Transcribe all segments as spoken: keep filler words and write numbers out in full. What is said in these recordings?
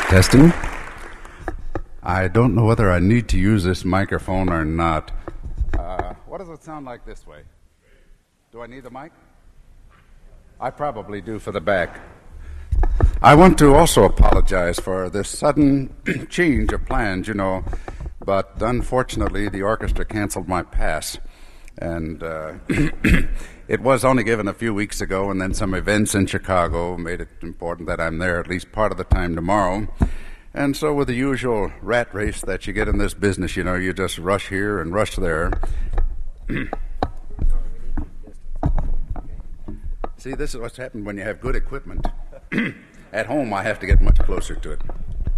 Testing. I don't know whether I need to use this microphone or not. Uh, what does it sound like this way? Do I need the mic? I probably do for the back. I want to also apologize for this sudden change of plans, you know, but unfortunately the orchestra canceled my pass. And uh, it was only given a few weeks ago, and then some events in Chicago made it important that I'm there at least part of the time tomorrow. And so with the usual rat race that you get in this business, you know, you just rush here and rush there. See, this is what's happened when you have good equipment. At home, I have to get much closer to it.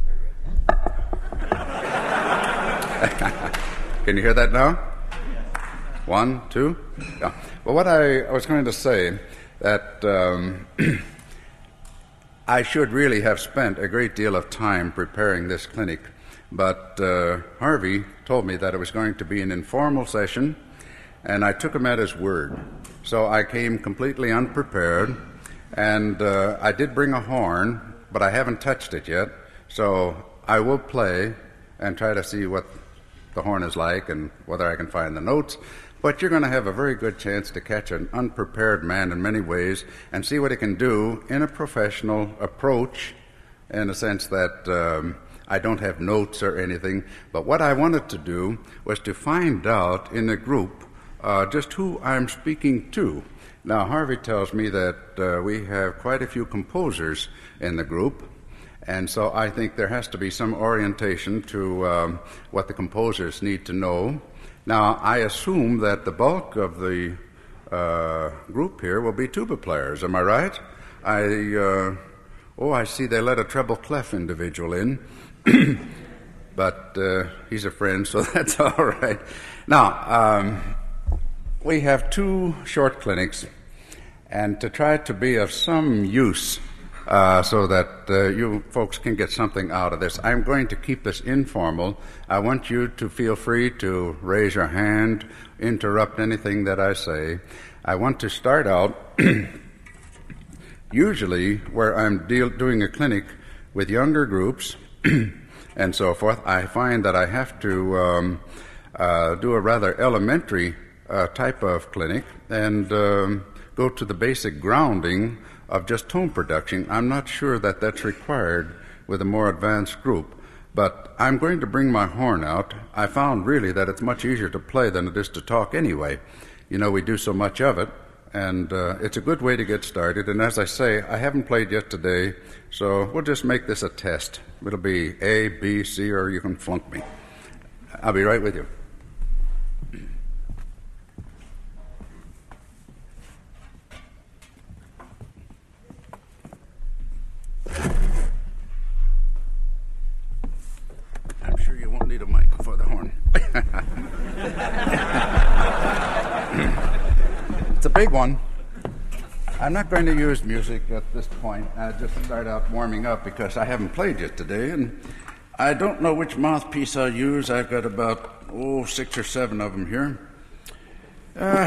Can you hear that now? One, two? Yeah. Well, what I, I was going to say, that um, I should really have spent a great deal of time preparing this clinic, but uh, Harvey told me that it was going to be an informal session, and I took him at his word. So I came completely unprepared, and uh, I did bring a horn, but I haven't touched it yet, so I will play and try to see what the horn is like and whether I can find the notes. But you're going to have a very good chance to catch an unprepared man in many ways and see what he can do in a professional approach, in a sense that um, I don't have notes or anything. But what I wanted to do was to find out in a group uh, just who I'm speaking to. Now, Harvey tells me that uh, we have quite a few composers in the group, and so I think there has to be some orientation to um, what the composers need to know. Now, I assume that the bulk of the uh, group here will be tuba players. Am I right? I uh, oh, I see they let a treble clef individual in, but uh, he's a friend, so that's all right. Now, um, we have two short clinics, and to try to be of some use Uh, so that uh, you folks can get something out of this. I'm going to keep this informal. I want you to feel free to raise your hand, interrupt anything that I say. I want to start out usually where I'm deal- doing a clinic with younger groups and so forth. I find that I have to um, uh, do a rather elementary uh, type of clinic and um, go to the basic grounding of just tone production. I'm not sure that that's required with a more advanced group, but I'm going to bring my horn out. I found really that it's much easier to play than it is to talk anyway. You know, we do so much of it, and uh, it's a good way to get started. And as I say, I haven't played yet today, so we'll just make this a test. It'll be A, B, C, or you can flunk me. I'll be right with you. I'm sure you won't need a mic for the horn. It's a big one. I'm not going to use music at this point. I just start out warming up because I haven't played yet today, and I don't know which mouthpiece I'll use. I've got about, oh, six or seven of them here. Uh,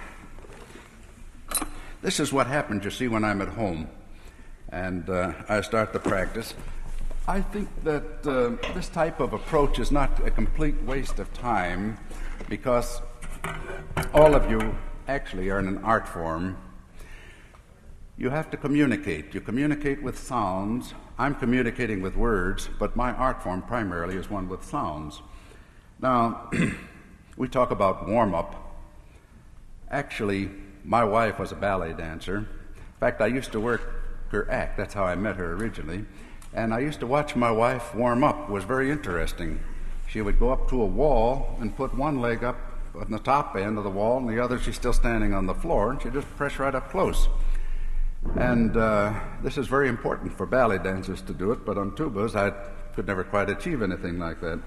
this is what happens, you see, when I'm at home, and uh, I start the practice. I think that uh, this type of approach is not a complete waste of time because all of you actually are in an art form. You have to communicate. You communicate with sounds. I'm communicating with words, but my art form primarily is one with sounds. Now, we talk about warm-up. Actually, my wife was a ballet dancer. In fact, I used to work her act. That's how I met her originally. And I used to watch my wife warm up. It was very interesting. She would go up to a wall and put one leg up on the top end of the wall, and the other she's still standing on the floor, and she'd just press right up close. And uh, this is very important for ballet dancers to do it, but on tubas I could never quite achieve anything like that.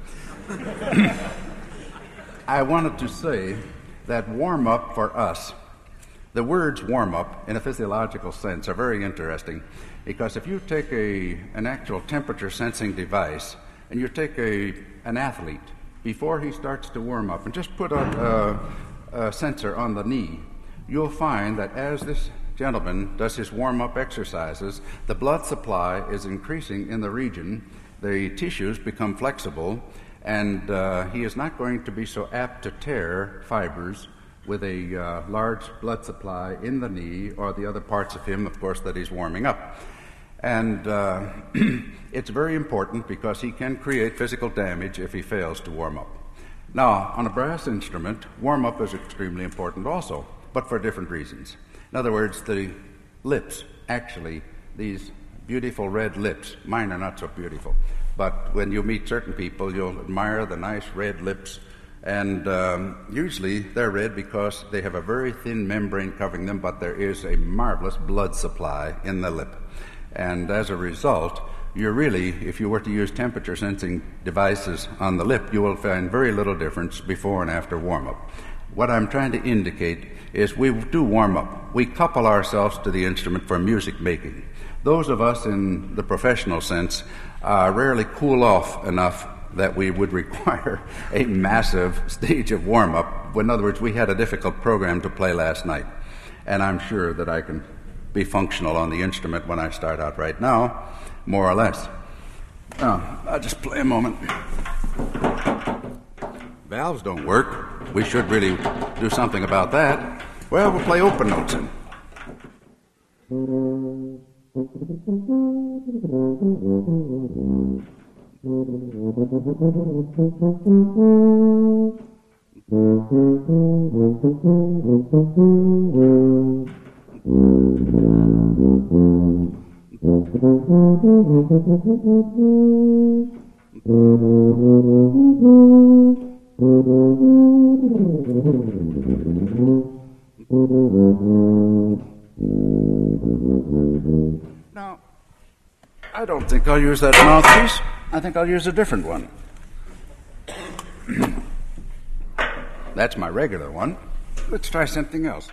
I wanted to say that warm-up for us, the words warm-up in a physiological sense are very interesting. Because if you take a, an actual temperature sensing device and you take a, an athlete before he starts to warm up and just put a, a, a sensor on the knee, you'll find that as this gentleman does his warm-up exercises, the blood supply is increasing in the region the tissues become flexible, and uh, he is not going to be so apt to tear fibers with a uh, large blood supply in the knee or the other parts of him, of course, that he's warming up. And uh, it's very important because he can create physical damage if he fails to warm up. Now, on a brass instrument, warm-up is extremely important also, but for different reasons. In other words, the lips, actually, these beautiful red lips, mine are not so beautiful, but when you meet certain people, you'll admire the nice red lips, and um, usually they're red because they have a very thin membrane covering them, but there is a marvelous blood supply in the lip. And as a result, you're really, if you were to use temperature sensing devices on the lip, you will find very little difference before and after warm-up. What I'm trying to indicate is we do warm up. We couple ourselves to the instrument for music making. Those of us in the professional sense uh, rarely cool off enough that we would require a massive stage of warm-up. In other words, we had a difficult program to play last night, and I'm sure that I can be functional on the instrument when I start out right now, more or less. Now, I'll just play a moment. Valves don't work. We should really do something about that. Well, we'll play open notes in. Now, I don't think I'll use that mouthpiece. I think I'll use a different one. That's my regular one. Let's try something else.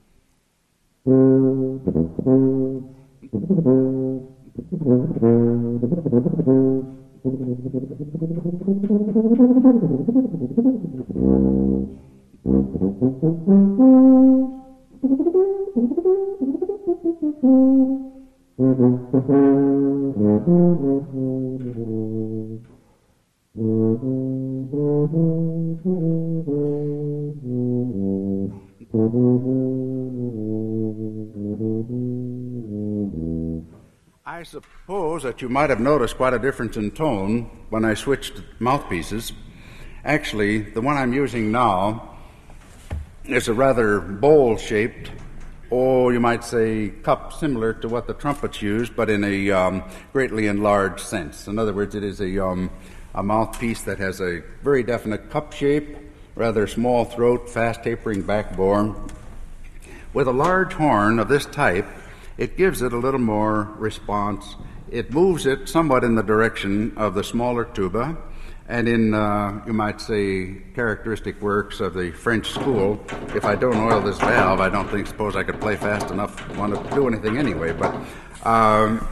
I suppose that you might have noticed quite a difference in tone when I switched mouthpieces. Actually, the one I'm using now is a rather bowl-shaped, or you might say cup, similar to what the trumpets use, but in a um, greatly enlarged sense. In other words, it is a, um, a mouthpiece that has a very definite cup shape, rather small throat, fast tapering backbore. With a large horn of this type, it gives it a little more response. It moves it somewhat in the direction of the smaller tuba, and in, uh, you might say, characteristic works of the French school, if I don't oil this valve, I don't think, suppose I could play fast enough to want to do anything anyway, but um,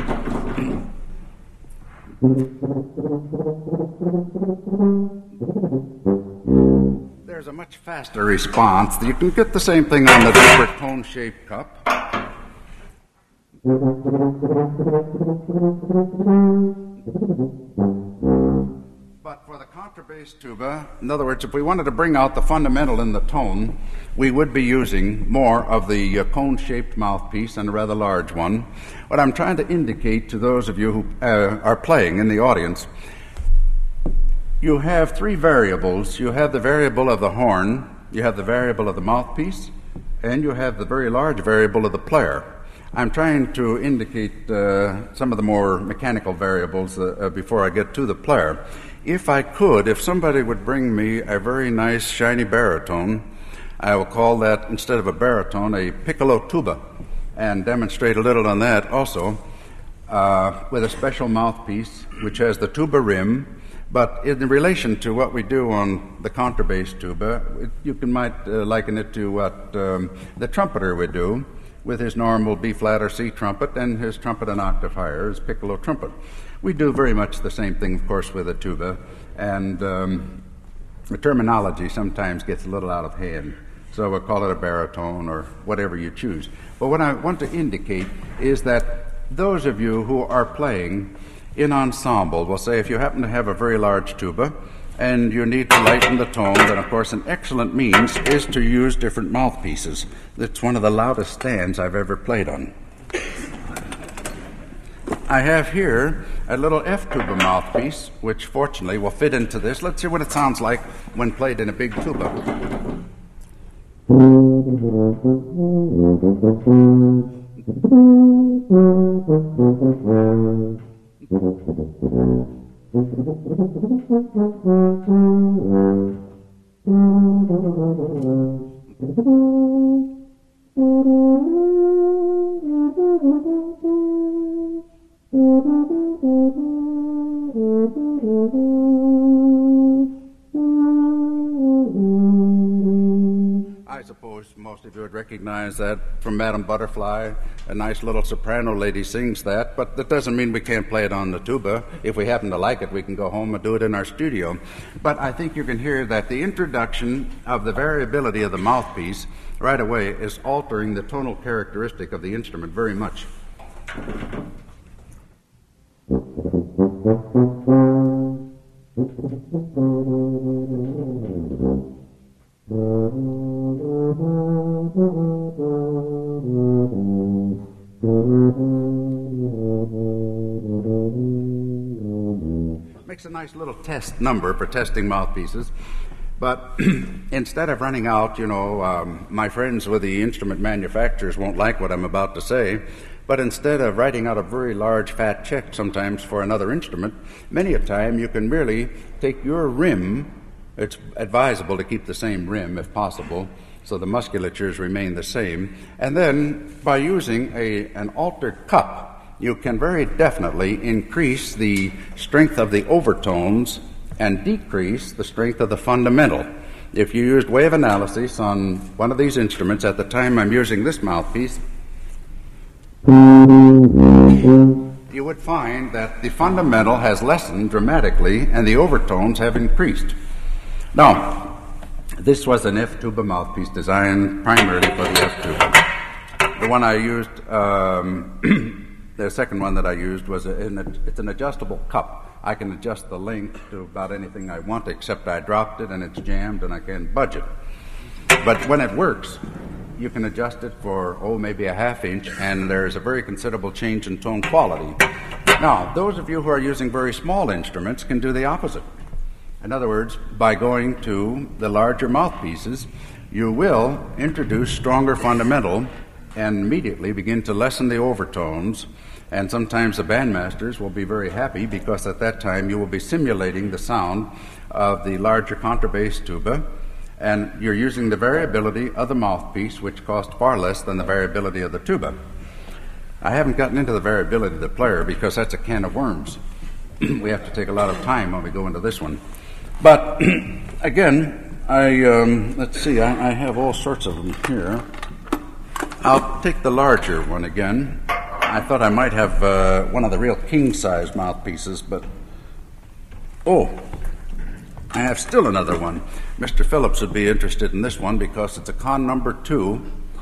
there's a much faster response. You can get the same thing on the deeper cone-shaped cup. But for the contrabass tuba, in other words, if we wanted to bring out the fundamental in the tone, we would be using more of the uh, cone-shaped mouthpiece and a rather large one. What I'm trying to indicate to those of you who uh, are playing in the audience, you have three variables. You have the variable of the horn, you have the variable of the mouthpiece, and you have the very large variable of the player. I'm trying to indicate uh, some of the more mechanical variables uh, uh, before I get to the player. If I could, if somebody would bring me a very nice shiny baritone, I will call that, instead of a baritone, a piccolo tuba, and demonstrate a little on that also, uh, with a special mouthpiece which has the tuba rim. But in relation to what we do on the contrabass tuba, it, you can might uh, liken it to what um, the trumpeter would do with his normal B-flat or C trumpet, and his trumpet an octave higher, his piccolo trumpet. We do very much the same thing, of course, with a tuba, and um, the terminology sometimes gets a little out of hand, so we'll call it a baritone or whatever you choose. But what I want to indicate is that those of you who are playing, in ensemble. We'll say if you happen to have a very large tuba and you need to lighten the tone, then of course an excellent means is to use different mouthpieces. That's one of the loudest stands I've ever played on. I have here a little F tuba mouthpiece, which fortunately will fit into this. Let's hear what it sounds like when played in a big tuba. I suppose most of you would recognize that from Madame Butterfly. A nice little soprano lady sings that, but that doesn't mean we can't play it on the tuba. If we happen to like it, we can go home and do it in our studio. But I think you can hear that the introduction of the variability of the mouthpiece right away is altering the tonal characteristic of the instrument very much. Makes a nice little test number for testing mouthpieces. But instead of running out, you know, um, my friends with the instrument manufacturers won't like what I'm about to say, but instead of writing out a very large fat check sometimes for another instrument, many a time you can merely take your rim. It's advisable to keep the same rim if possible, so the musculatures remain the same. And then by using a, an altered cup, you can very definitely increase the strength of the overtones and decrease the strength of the fundamental. If you used wave analysis on one of these instruments at the time I'm using this mouthpiece, you would find that the fundamental has lessened dramatically and the overtones have increased. Now, this was an F tuba mouthpiece designed primarily for the F tuba. The one I used, um, the second one that I used was a, an, it's an adjustable cup. I can adjust the length to about anything I want, except I dropped it and it's jammed and I can't budge it. But when it works, you can adjust it for, oh, maybe a half inch, and there's a very considerable change in tone quality. Now, those of you who are using very small instruments can do the opposite. In other words, by going to the larger mouthpieces, you will introduce stronger fundamental and immediately begin to lessen the overtones. And sometimes the bandmasters will be very happy because at that time you will be simulating the sound of the larger contrabass tuba, and you're using the variability of the mouthpiece, which costs far less than the variability of the tuba. I haven't gotten into the variability of the player because that's a can of worms. We have to take a lot of time when we go into this one. But again, I um, let's see, I, I have all sorts of them here. I'll take the larger one again. I thought I might have uh, one of the real king-size mouthpieces, but oh, I have still another one. Mister Phillips would be interested in this one because it's a con number two,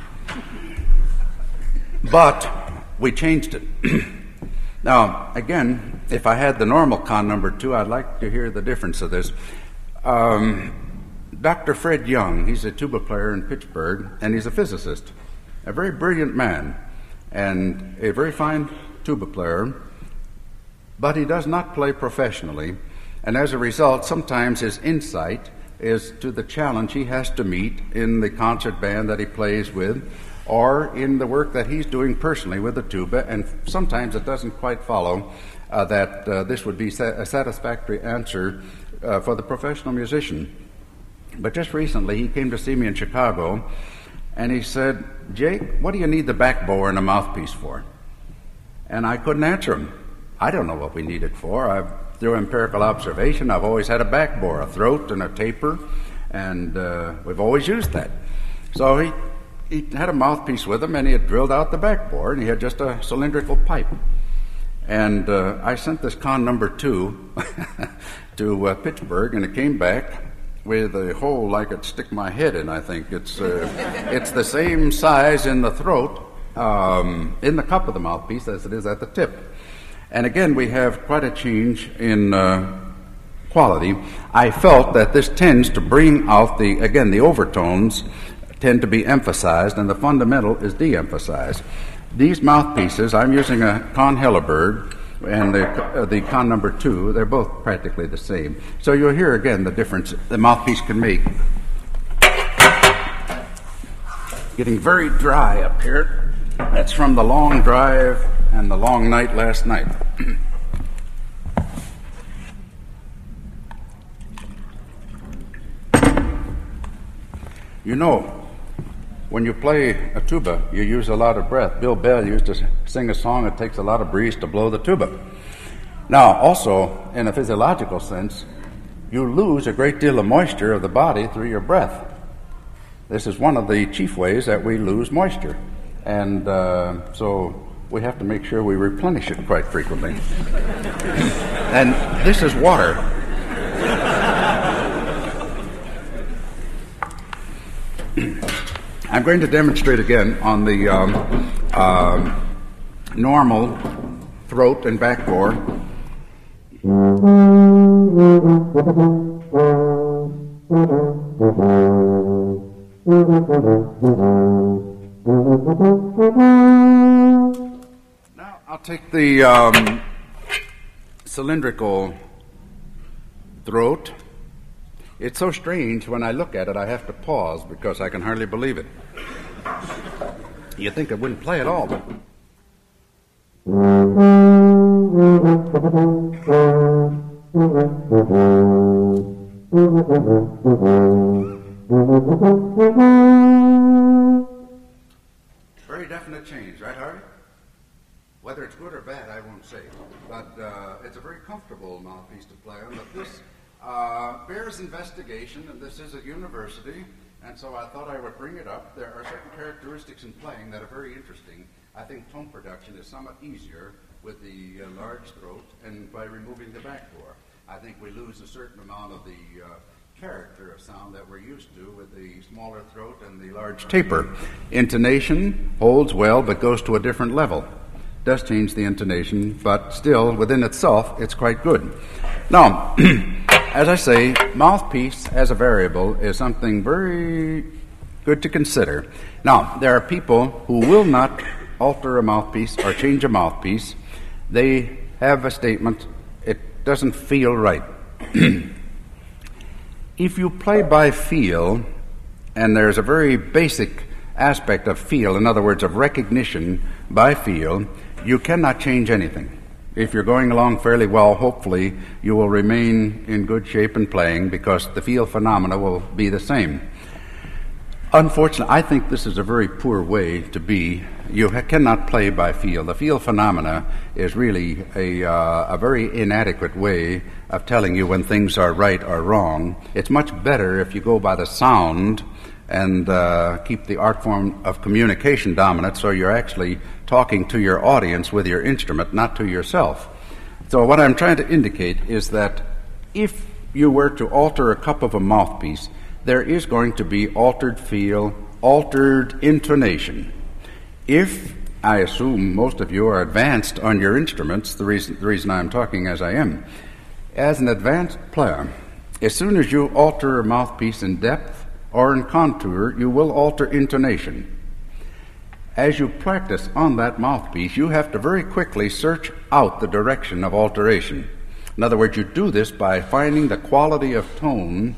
but we changed it. Now, again, if I had the normal con number two, I'd like to hear the difference of this. Um, Doctor Fred Young, he's a tuba player in Pittsburgh, and he's a physicist, a very brilliant man, and a very fine tuba player, but he does not play professionally, and as a result, sometimes his insight is to the challenge he has to meet in the concert band that he plays with, or in the work that he's doing personally with the tuba, and sometimes it doesn't quite follow uh, that uh, this would be sa- a satisfactory answer uh, for the professional musician. But just recently, he came to see me in Chicago, and he said, "Jake, what do you need the back bore and a mouthpiece for?" And I couldn't answer him. I don't know what we need it for. I've, through empirical observation, I've always had a back bore, a throat and a taper, and uh, we've always used that. So he He had a mouthpiece with him, and he had drilled out the back bore, and he had just a cylindrical pipe. And uh, I sent this con number two to uh, Pittsburgh, and it came back with a hole like I'd stick my head in, I think. It's uh, it's the same size in the throat, um, in the cup of the mouthpiece, as it is at the tip. And again, we have quite a change in uh, quality. I felt that this tends to bring out the, again, the overtones tend to be emphasized, and the fundamental is de-emphasized. These mouthpieces, I'm using a Con Hilleberg and the, uh, the Con number two, they're both practically the same. So you'll hear again the difference the mouthpiece can make. Getting very dry up here. That's from the long drive and the long night last night. You know, when you play a tuba, you use a lot of breath. Bill Bell used to sing a song, it takes a lot of breeze to blow the tuba. Now, also, in a physiological sense, you lose a great deal of moisture of the body through your breath. This is one of the chief ways that we lose moisture. And uh, so we have to make sure we replenish it quite frequently. And this is water. I'm going to demonstrate again on the um, uh, normal throat and back bore. Now I'll take the um, cylindrical throat. It's so strange when I look at it, I have to pause because I can hardly believe it. You'd think I wouldn't play at all, but... Very definite change, right, Harvey? Whether it's good or bad, I won't say. But uh, it's a very comfortable mouthpiece to play on. But this uh, bears investigation, and this is a university, and so I thought I would bring it up. There are certain characteristics in playing that are very interesting. I think tone production is somewhat easier with the uh, large throat and by removing the back bore. I think we lose a certain amount of the uh, character of sound that we're used to with the smaller throat and the large taper. Intonation holds well but goes to a different level. Does change the intonation, but still, within itself, it's quite good. Now, as I say, mouthpiece as a variable is something very good to consider. Now, there are people who will not alter a mouthpiece or change a mouthpiece. They have a statement, it doesn't feel right. If you play by feel, and there's a very basic aspect of feel, in other words, of recognition by feel, you cannot change anything. If you're going along fairly well, hopefully you will remain in good shape in playing because the feel phenomena will be the same. Unfortunately, I think this is a very poor way to be. You ha- cannot play by feel. The feel phenomena is really a, uh, a very inadequate way of telling you when things are right or wrong. It's much better if you go by the sound and uh, keep the art form of communication dominant, so you're actually talking to your audience with your instrument, not to yourself. So what I'm trying to indicate is that if you were to alter a cup of a mouthpiece, there is going to be altered feel, altered intonation. If, I assume most of you are advanced on your instruments, the reason, the reason I'm talking as I am, as an advanced player, as soon as you alter a mouthpiece in depth or in contour, you will alter intonation. As you practice on that mouthpiece, you have to very quickly search out the direction of alteration. In other words, you do this by finding the quality of tone,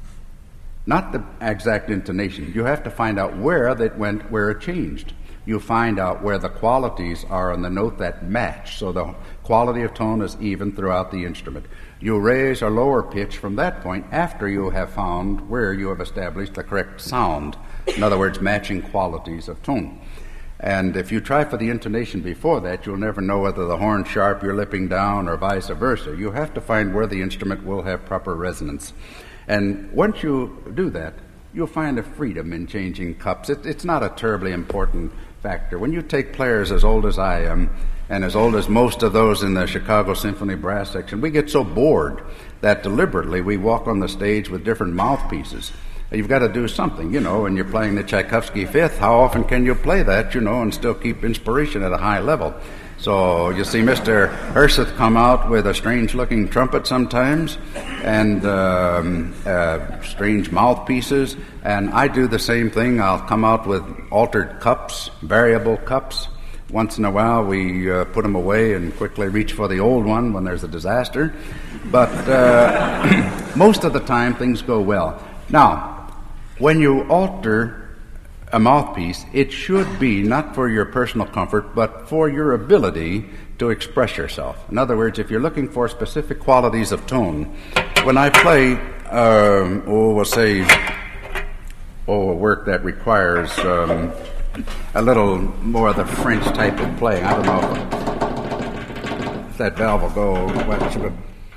not the exact intonation. You have to find out where that went, where it changed. You find out where the qualities are on the note that match, so the quality of tone is even throughout the instrument. You raise or lower pitch from that point after you have found where you have established the correct sound. In other words, matching qualities of tone. And if you try for the intonation before that, you'll never know whether the horn's sharp, you're lipping down, or vice versa. You have to find where the instrument will have proper resonance. And once you do that, you'll find a freedom in changing cups. It, it's not a terribly important factor. When you take players as old as I am, and as old as most of those in the Chicago Symphony brass section, we get so bored that deliberately we walk on the stage with different mouthpieces. You've got to do something, you know, and you're playing the Tchaikovsky Fifth. How often can you play that, you know, and still keep inspiration at a high level? So you see Mister Herseth come out with a strange-looking trumpet sometimes, and um, uh, strange mouthpieces, and I do the same thing. I'll come out with altered cups, variable cups. Once in a while we uh, put them away and quickly reach for the old one when there's a disaster. But uh, most of the time things go well. Now, when you alter a mouthpiece, it should be not for your personal comfort, but for your ability to express yourself. In other words, if you're looking for specific qualities of tone, when I play, um, oh, we'll say, oh, a work that requires um, a little more of the French type of playing, I don't know if that valve will go. What should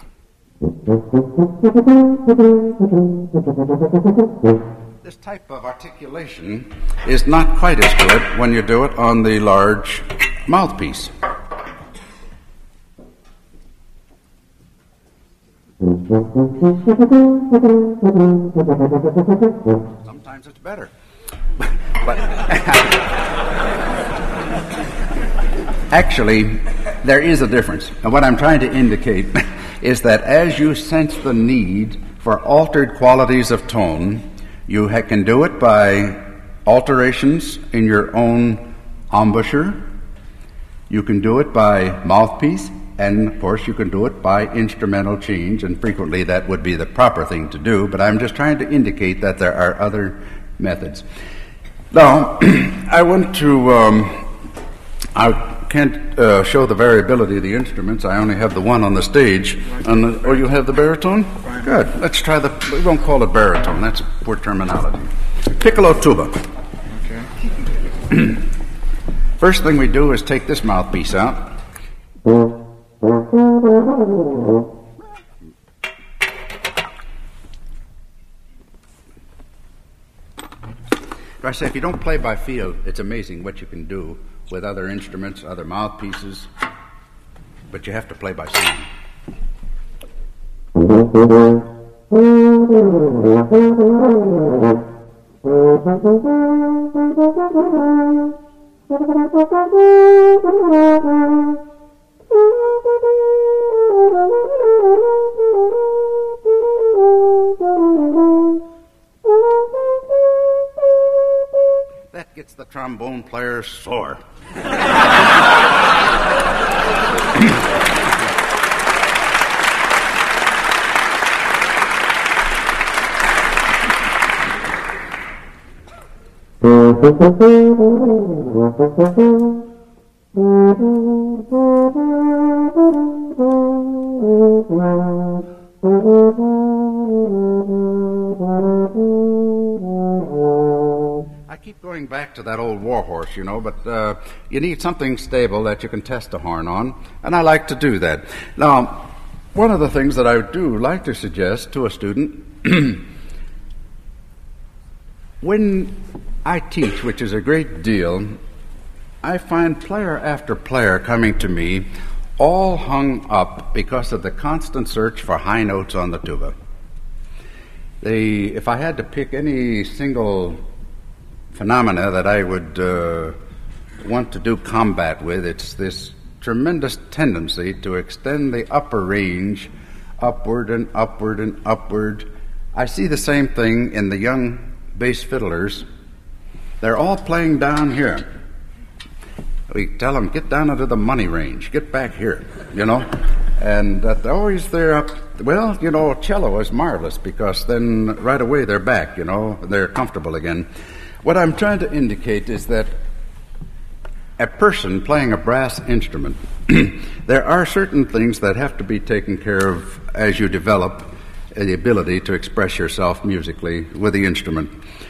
it? This type of articulation is not quite as good when you do it on the large mouthpiece. Sometimes it's better. But actually, there is a difference. And what I'm trying to indicate is that as you sense the need for altered qualities of tone, you ha- can do it by alterations in your own embouchure. You can do it by mouthpiece, and of course you can do it by instrumental change, and frequently that would be the proper thing to do, but I'm just trying to indicate that there are other methods. Now, I want to, um, I can't uh, show the variability of the instruments. I only have the one on the stage. On the, oh, you have the baritone? Good. Let's try the, we won't call it baritone. That's poor terminology. Piccolo tuba. Okay. First thing we do is take this mouthpiece out. I say, if you don't play by feel, it's amazing what you can do with other instruments, other mouthpieces, but you have to play by sound. That gets the trombone player sore. I keep going back to that old war horse, you know, but uh, you need something stable that you can test a horn on, and I like to do that. Now, one of the things that I do like to suggest to a student, when I teach, which is a great deal, I find player after player coming to me all hung up because of the constant search for high notes on the tuba. They, if I had to pick any single phenomena that I would uh, want to do combat with, it's this tremendous tendency to extend the upper range upward and upward and upward. I see the same thing in the young bass fiddlers. They're all playing down here. We tell them, get down into the money range, get back here, you know. And that always they're up. Well, you know, cello is marvelous because then right away they're back, you know, they're comfortable again. What I'm trying to indicate is that a person playing a brass instrument, there are certain things that have to be taken care of as you develop the ability to express yourself musically with the instrument.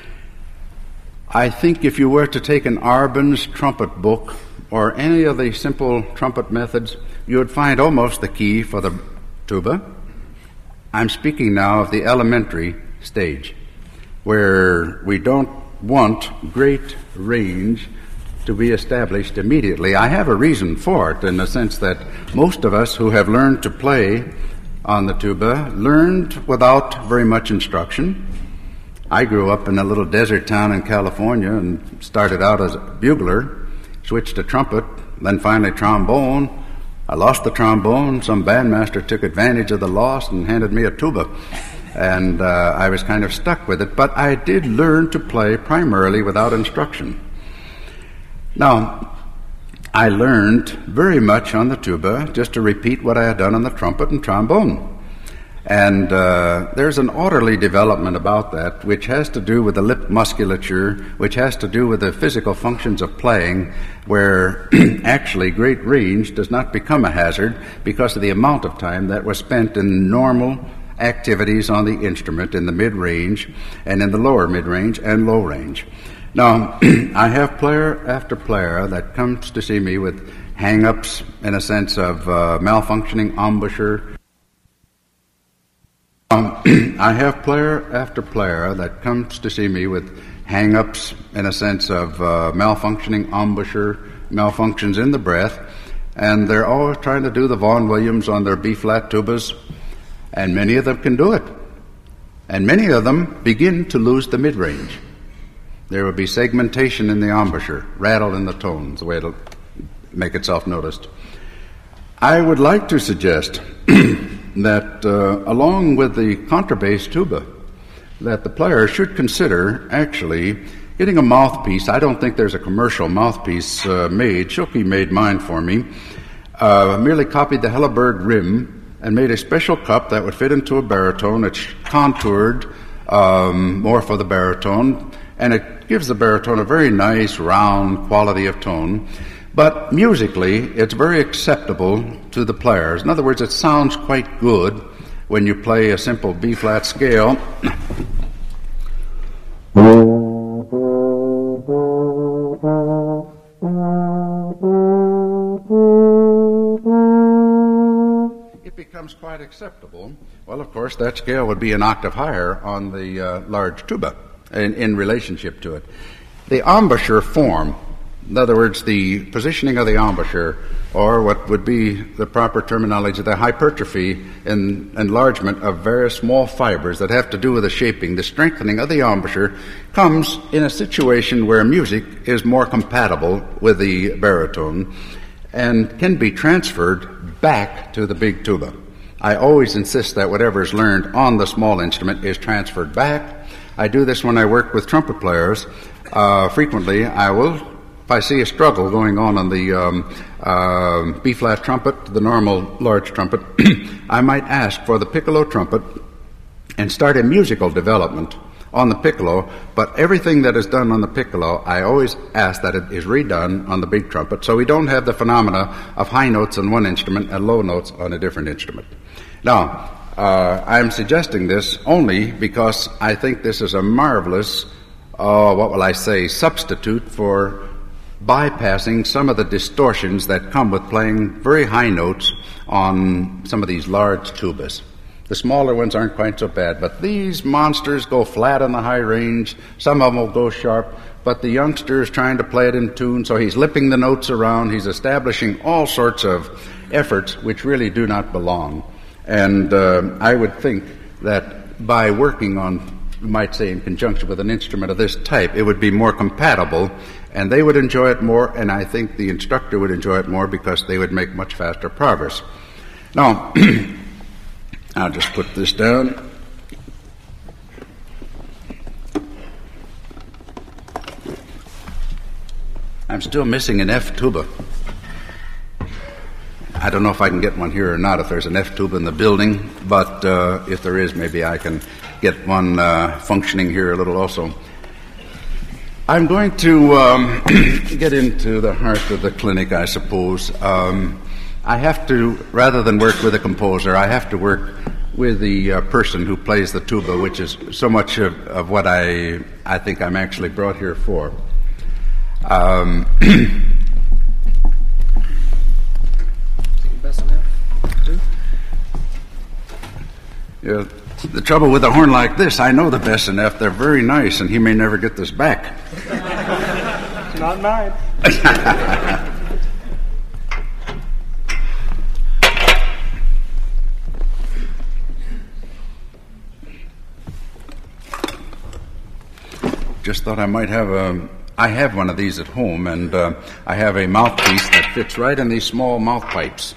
I think if you were to take an Arban's trumpet book or any of the simple trumpet methods, you would find almost the key for the tuba. I'm speaking now of the elementary stage, where we don't want great range to be established immediately. I have a reason for it in the sense that most of us who have learned to play on the tuba learned without very much instruction. I grew up in a little desert town in California and started out as a bugler, switched to trumpet then finally trombone. I lost the trombone. Some bandmaster took advantage of the loss and handed me a tuba. And uh, I was kind of stuck with it. But I did learn to play primarily without instruction. Now, I learned very much on the tuba just to repeat what I had done on the trumpet and trombone. And uh, there's an orderly development about that, which has to do with the lip musculature, which has to do with the physical functions of playing, where actually great range does not become a hazard because of the amount of time that was spent in normal activities on the instrument in the mid-range and in the lower mid-range and low range. Now, I have player after player that comes to see me with hang-ups in a sense of uh, malfunctioning embouchure. Um, I have player after player that comes to see me with hang-ups in a sense of uh, malfunctioning embouchure, malfunctions in the breath, and they're always trying to do the Vaughan Williams on their B-flat tubas, and many of them can do it. And many of them begin to lose the mid-range. There will be segmentation in the embouchure, rattle in the tones, the way it'll make itself noticed. I would like to suggest that uh, along with the contrabass tuba, that the player should consider actually getting a mouthpiece. I don't think there's a commercial mouthpiece uh, made. Schilke made mine for me. Uh, merely copied the Helleberg rim and made a special cup that would fit into a baritone. It's contoured um, more for the baritone, and it gives the baritone a very nice round quality of tone. But musically, it's very acceptable to the players. In other words, it sounds quite good when you play a simple B-flat scale. It becomes quite acceptable. Well, of course, that scale would be an octave higher on the uh, large tuba in, in relationship to it. The embouchure form, in other words, the positioning of the embouchure, or what would be the proper terminology, the hypertrophy and enlargement of various small fibers that have to do with the shaping, the strengthening of the embouchure, comes in a situation where music is more compatible with the baritone and can be transferred back to the big tuba. I always insist that whatever is learned on the small instrument is transferred back. I do this when I work with trumpet players. Uh, frequently, I will, if I see a struggle going on on the um, uh, B-flat trumpet, the normal large trumpet, I might ask for the piccolo trumpet and start a musical development on the piccolo, but everything that is done on the piccolo, I always ask that it is redone on the big trumpet, so we don't have the phenomena of high notes on one instrument and low notes on a different instrument. Now, uh, I'm suggesting this only because I think this is a marvelous, uh, what will I say, substitute for bypassing some of the distortions that come with playing very high notes on some of these large tubas. The smaller ones aren't quite so bad, but these monsters go flat on the high range. Some of them will go sharp, but the youngster is trying to play it in tune, so he's lipping the notes around. He's establishing all sorts of efforts which really do not belong. And uh, I would think that by working on, you might say, in conjunction with an instrument of this type, it would be more compatible, and they would enjoy it more, and I think the instructor would enjoy it more because they would make much faster progress. Now, I'll just put this down. I'm still missing an F tuba. I don't know if I can get one here or not, if there's an F tuba in the building, but uh, if there is, maybe I can get one uh, functioning here a little also. I'm going to um, get into the heart of the clinic, I suppose. Um, I have to, rather than work with a composer, I have to work with the uh, person who plays the tuba, which is so much of, of what I I think I'm actually brought here for. Um, yeah, the trouble with a horn like this, I know the Bess and F, they're very nice, and he may never get this back. Not mine. Just thought I might have a, I have one of these at home, and uh, I have a mouthpiece that fits right in these small mouth pipes.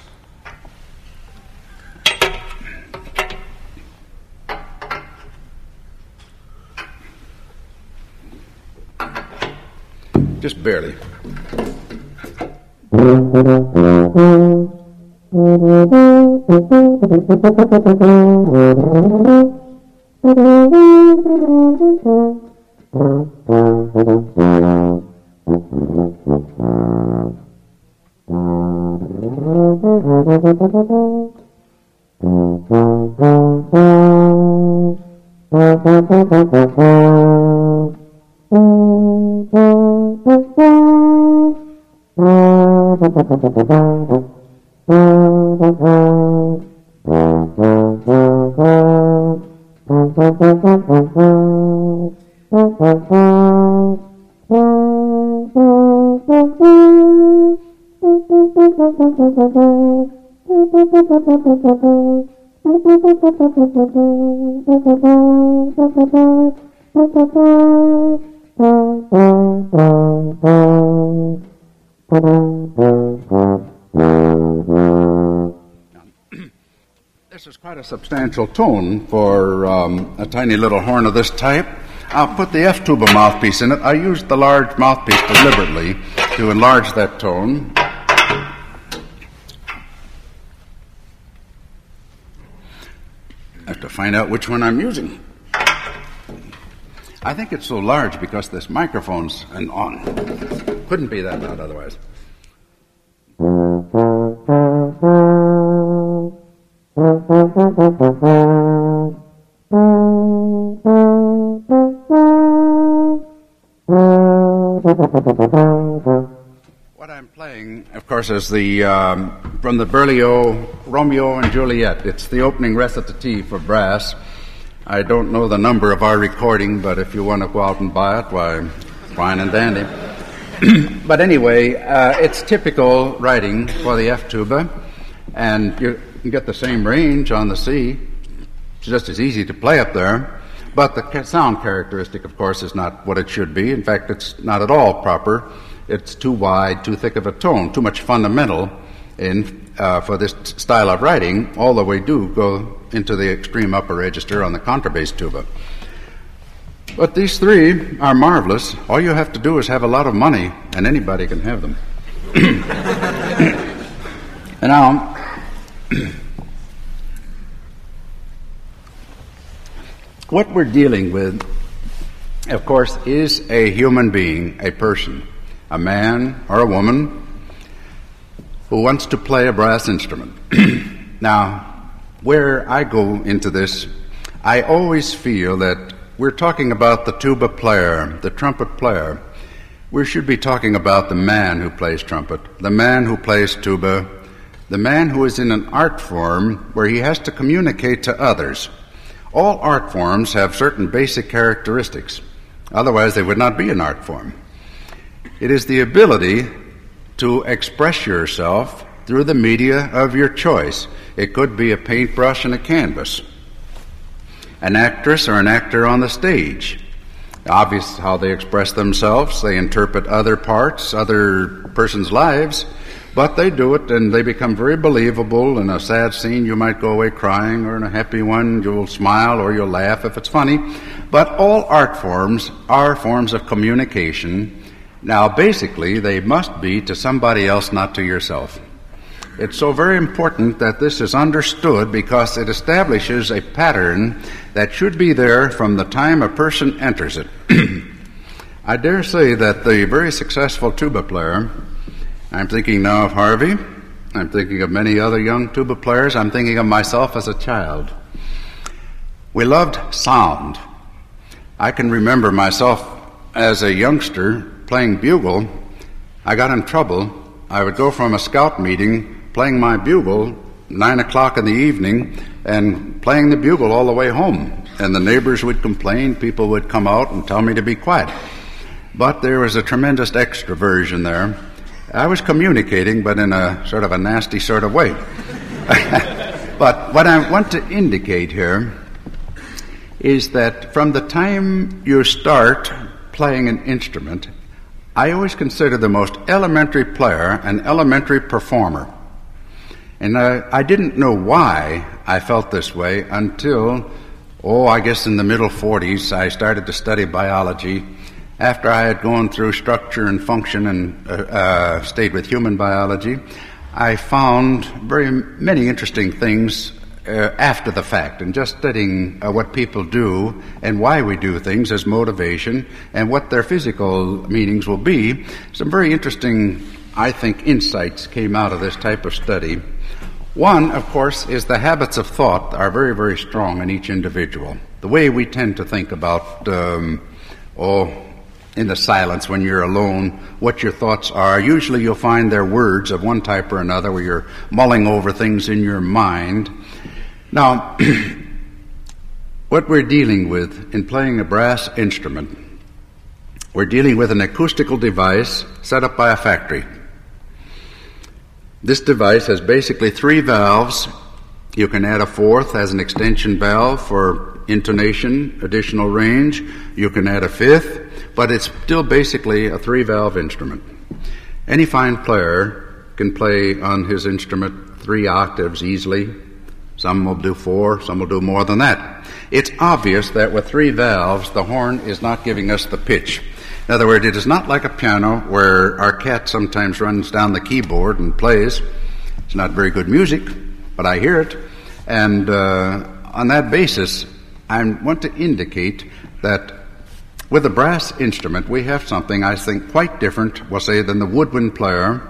Just barely. This is quite a substantial tone for um, a tiny little horn of this type. I'll put the F-tuba mouthpiece in it. I used the large mouthpiece deliberately to enlarge that tone. I have to find out which one I'm using. I think it's so large because this microphone's an on. Couldn't be that loud otherwise. What I'm playing, of course, is the um, from the Berlioz Romeo and Juliet. It's the opening recitative for brass. I don't know the number of our recording, but if you want to go out and buy it, why, fine and dandy. But anyway, uh, it's typical writing for the F-tuba, and you can get the same range on the C. It's just as easy to play up there. But the sound characteristic, of course, is not what it should be. In fact, it's not at all proper. It's too wide, too thick of a tone, too much fundamental in uh, for this style of writing, although we do go into the extreme upper register on the contrabass tuba. But these three are marvelous. All you have to do is have a lot of money, and anybody can have them. And now, what we're dealing with, of course, is a human being, a person, a man or a woman who wants to play a brass instrument. Now, where I go into this, I always feel that we're talking about the tuba player, the trumpet player. We should be talking about the man who plays trumpet, the man who plays tuba, the man who is in an art form where he has to communicate to others. All art forms have certain basic characteristics. Otherwise, they would not be an art form. It is the ability to express yourself through the media of your choice. It could be a paintbrush and a canvas, an actress or an actor on the stage. Obvious how they express themselves. They interpret other parts, other persons' lives, but they do it and they become very believable. In a sad scene, you might go away crying, or in a happy one, you'll smile or you'll laugh if it's funny. But all art forms are forms of communication. Now, basically, they must be to somebody else, not to yourself. It's so very important that this is understood because it establishes a pattern that should be there from the time a person enters it. I dare say that the very successful tuba player, I'm thinking now of Harvey, I'm thinking of many other young tuba players, I'm thinking of myself as a child. We loved sound. I can remember myself as a youngster playing bugle. I got in trouble. I would go from a scout meeting playing my bugle nine o'clock in the evening and playing the bugle all the way home. And the neighbors would complain, people would come out and tell me to be quiet. But there was a tremendous extroversion there. I was communicating, but in a sort of a nasty sort of way. But what I want to indicate here is that from the time you start playing an instrument, I always consider the most elementary player an elementary performer. And I, I didn't know why I felt this way until, oh, I guess in the middle forties, I started to study biology. After I had gone through structure and function and uh, uh, stayed with human biology, I found very many interesting things uh, after the fact, and just studying uh, what people do and why we do things as motivation and what their physical meanings will be. Some very interesting, I think, insights came out of this type of study. One, of course, is the habits of thought are very, very strong in each individual. The way we tend to think about, um, oh, in the silence when you're alone, what your thoughts are. Usually you'll find they're words of one type or another where you're mulling over things in your mind. Now, what we're dealing with in playing a brass instrument, we're dealing with an acoustical device set up by a factory. This device has basically three valves. You can add a fourth as an extension valve for intonation, additional range. You can add a fifth, but it's still basically a three-valve instrument. Any fine player can play on his instrument three octaves easily. Some will do four, some will do more than that. It's obvious that with three valves, the horn is not giving us the pitch. In other words, it is not like a piano where our cat sometimes runs down the keyboard and plays. It's not very good music, but I hear it. And uh, on that basis, I want to indicate that with a brass instrument, we have something, I think, quite different, we'll say, than the woodwind player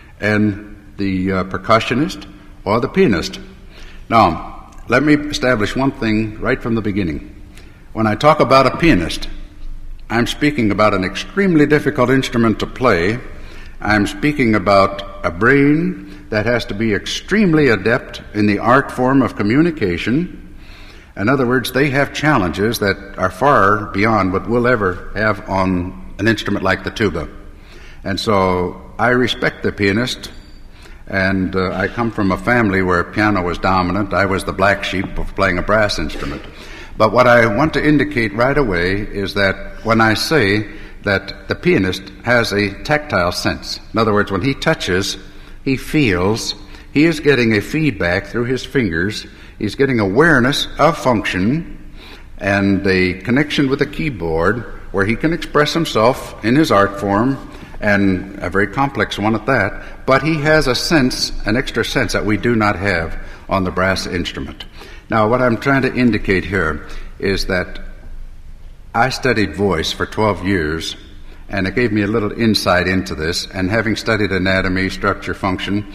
and the uh, percussionist or the pianist. Now, let me establish one thing right from the beginning. When I talk about a pianist, I'm speaking about an extremely difficult instrument to play. I'm speaking about a brain that has to be extremely adept in the art form of communication. In other words, they have challenges that are far beyond what we'll ever have on an instrument like the tuba. And so I respect the pianist, and uh, I come from a family where piano was dominant. I was the black sheep of playing a brass instrument. But what I want to indicate right away is that when I say that the pianist has a tactile sense, in other words, when he touches, he feels, he is getting a feedback through his fingers, he's getting awareness of function and a connection with the keyboard where he can express himself in his art form, and a very complex one at that, but he has a sense, an extra sense that we do not have on the brass instrument. Now, what I'm trying to indicate here is that I studied voice for twelve years, and it gave me a little insight into this, and having studied anatomy, structure, function,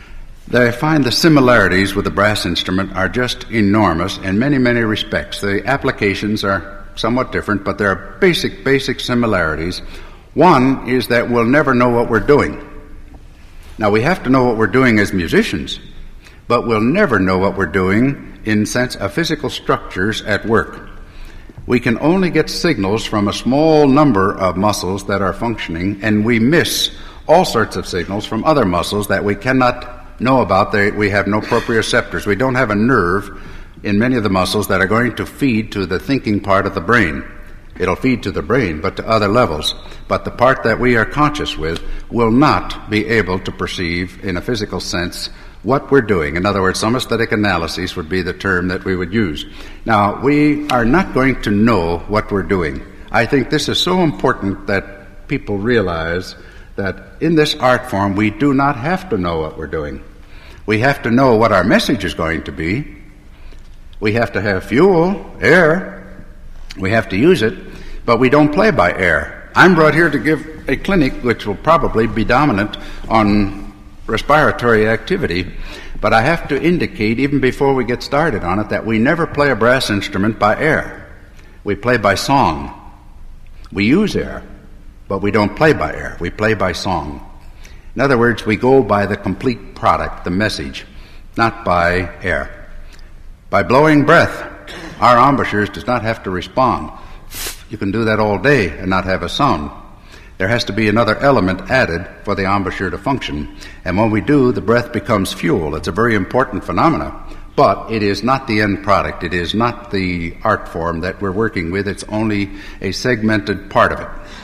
I find the similarities with the brass instrument are just enormous in many, many respects. The applications are somewhat different, but there are basic, basic similarities. One is that we'll never know what we're doing. Now, we have to know what we're doing as musicians, but we'll never know what we're doing in sense of physical structures at work. We can only get signals from a small number of muscles that are functioning, and we miss all sorts of signals from other muscles that we cannot know about. They, we have no proprioceptors. We don't have a nerve in many of the muscles that are going to feed to the thinking part of the brain. It'll feed to the brain, but to other levels. But the part that we are conscious with will not be able to perceive in a physical sense what we're doing. In other words, somesthetic analysis would be the term that we would use. Now, we are not going to know what we're doing. I think this is so important that people realize that in this art form, we do not have to know what we're doing. We have to know what our message is going to be. We have to have fuel, air. We have to use it, but we don't play by air. I'm brought here to give a clinic which will probably be dominant on respiratory activity, but I have to indicate, even before we get started on it, that we never play a brass instrument by air. We play by song. We use air, but we don't play by air. We play by song. In other words, we go by the complete product, the message, not by air. By blowing breath, our embouchures does not have to respond. You can do that all day and not have a sound. There has to be another element added for the embouchure to function. And when we do, the breath becomes fuel. It's a very important phenomena, but it is not the end product. It is not the art form that we're working with. It's only a segmented part of it.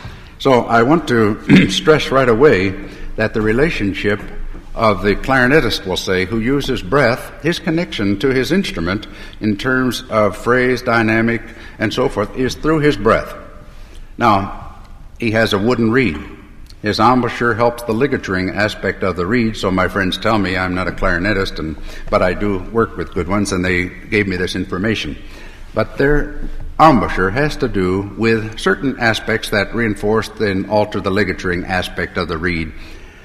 So I want to stress right away that the relationship of the clarinetist, we'll say, who uses breath, his connection to his instrument in terms of phrase, dynamic, and so forth, is through his breath. Now, he has a wooden reed. His embouchure helps the ligaturing aspect of the reed, so my friends tell me I'm not a clarinetist, and, but I do work with good ones, and they gave me this information. But their embouchure has to do with certain aspects that reinforce and alter the ligaturing aspect of the reed.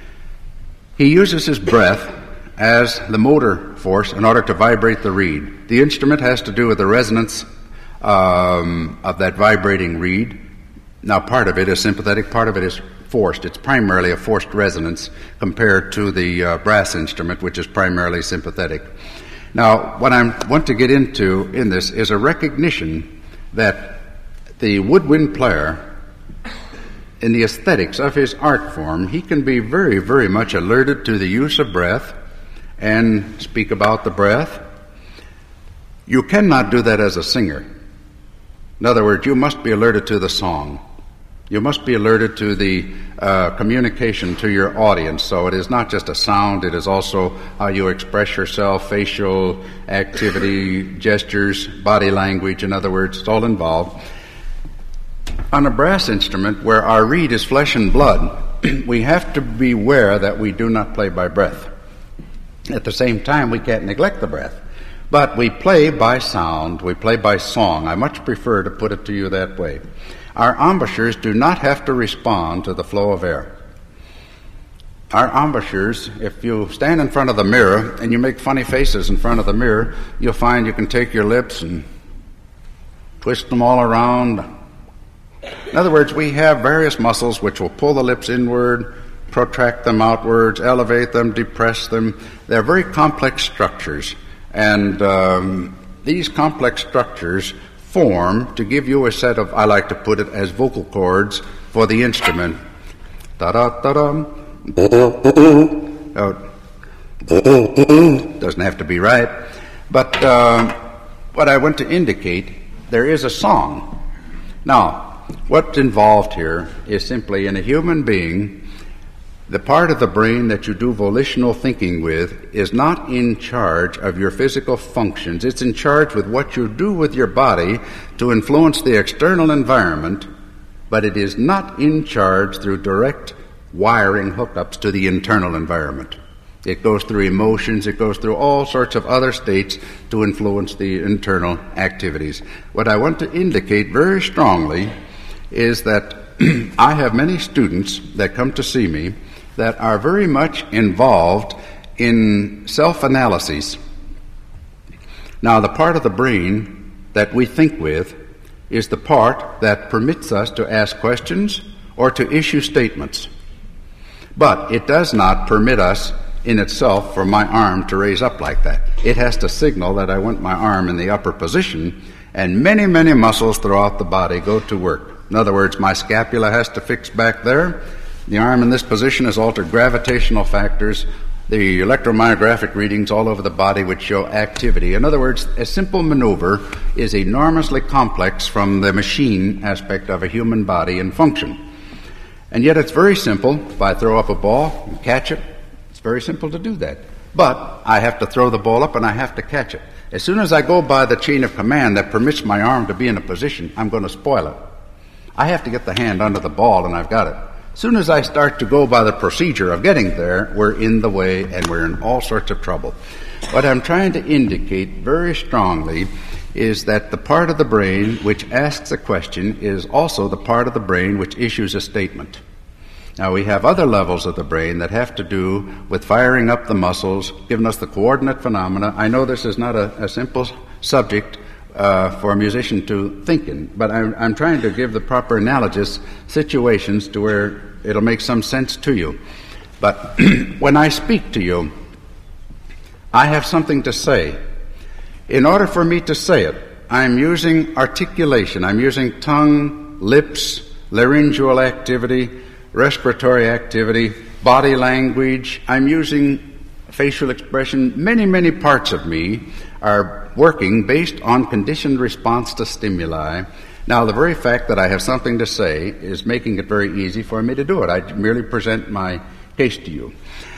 He uses his breath as the motor force in order to vibrate the reed. The instrument has to do with the resonance um, of that vibrating reed. Now, part of it is sympathetic, part of it is forced. It's primarily a forced resonance compared to the uh, brass instrument, which is primarily sympathetic. Now, what I want to get into in this is a recognition that the woodwind player, in the aesthetics of his art form, he can be very, very much alerted to the use of breath and speak about the breath. You cannot do that as a singer. In other words, you must be alerted to the song. You must be alerted to the uh, communication to your audience. So it is not just a sound, it is also how you express yourself, facial activity, gestures, body language. In other words, it's all involved. On a brass instrument, where our reed is flesh and blood, we have to beware that we do not play by breath. At the same time, we can't neglect the breath. But we play by sound, we play by song. I much prefer to put it to you that way. Our embouchures do not have to respond to the flow of air. Our embouchures, if you stand in front of the mirror and you make funny faces in front of the mirror, you'll find you can take your lips and twist them all around. In other words, we have various muscles which will pull the lips inward, protract them outwards, elevate them, depress them. They're very complex structures. And um, these complex structures form to give you a set of, I like to put it as vocal cords for the instrument. Da-da-da-dum. Oh, doesn't have to be right. But uh, what I want to indicate, there is a song. Now, what's involved here is simply in a human being, the part of the brain that you do volitional thinking with is not in charge of your physical functions. It's in charge with what you do with your body to influence the external environment, but it is not in charge through direct wiring hookups to the internal environment. It goes through emotions, it goes through all sorts of other states to influence the internal activities. What I want to indicate very strongly is that I have many students that come to see me that are very much involved in self-analyses. Now, the part of the brain that we think with is the part that permits us to ask questions or to issue statements. But it does not permit us in itself for my arm to raise up like that. It has to signal that I want my arm in the upper position, and many, many muscles throughout the body go to work. In other words, my scapula has to fix back there. The arm in this position has altered gravitational factors, the electromyographic readings all over the body which show activity. In other words, a simple maneuver is enormously complex from the machine aspect of a human body and function. And yet it's very simple. If I throw up a ball and catch it, it's very simple to do that. But I have to throw the ball up and I have to catch it. As soon as I go by the chain of command that permits my arm to be in a position, I'm going to spoil it. I have to get the hand under the ball and I've got it. As soon as I start to go by the procedure of getting there, we're in the way and we're in all sorts of trouble. What I'm trying to indicate very strongly is that the part of the brain which asks a question is also the part of the brain which issues a statement. Now, we have other levels of the brain that have to do with firing up the muscles, giving us the coordinate phenomena. I know this is not a, a simple subject uh, for a musician to think in, but I'm, I'm trying to give the proper analogous situations to where it'll make some sense to you. But when I speak to you, I have something to say. In order for me to say it, I'm using articulation. I'm using tongue, lips, laryngeal activity, respiratory activity, body language. I'm using facial expression. Many, many parts of me are working based on conditioned response to stimuli. Now, the very fact that I have something to say is making it very easy for me to do it. I merely present my case to you.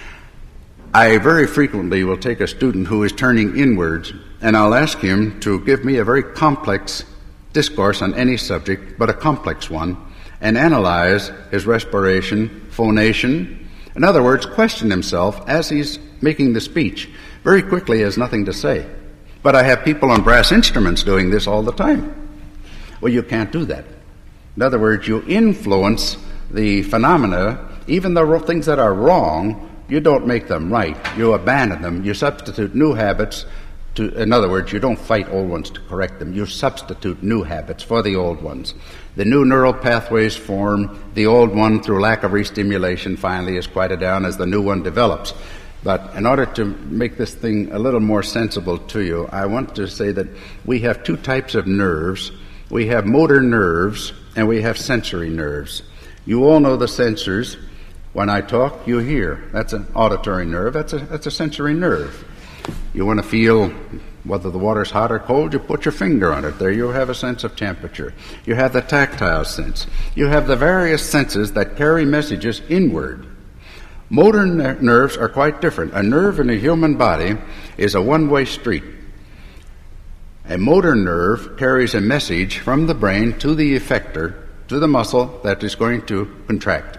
I very frequently will take a student who is turning inwards, and I'll ask him to give me a very complex discourse on any subject, but a complex one, and analyze his respiration, phonation. In other words, question himself as he's making the speech. Very quickly, he has nothing to say. But I have people on brass instruments doing this all the time. Well, you can't do that. In other words, you influence the phenomena, even the things that are wrong, you don't make them right. You abandon them. You substitute new habits. To, in other words, you don't fight old ones to correct them. You substitute new habits for the old ones. The new neural pathways form. The old one, through lack of re-stimulation, finally is quieted down as the new one develops. But in order to make this thing a little more sensible to you, I want to say that we have two types of nerves. We have motor nerves and we have sensory nerves. You all know the sensors. When I talk, you hear. That's an auditory nerve. That's a, that's a sensory nerve. You want to feel whether the water's hot or cold, you put your finger on it. There you have a sense of temperature. You have the tactile sense. You have the various senses that carry messages inward. Motor ner- nerves are quite different. A nerve in a human body is a one-way street. A motor nerve carries a message from the brain to the effector, to the muscle that is going to contract.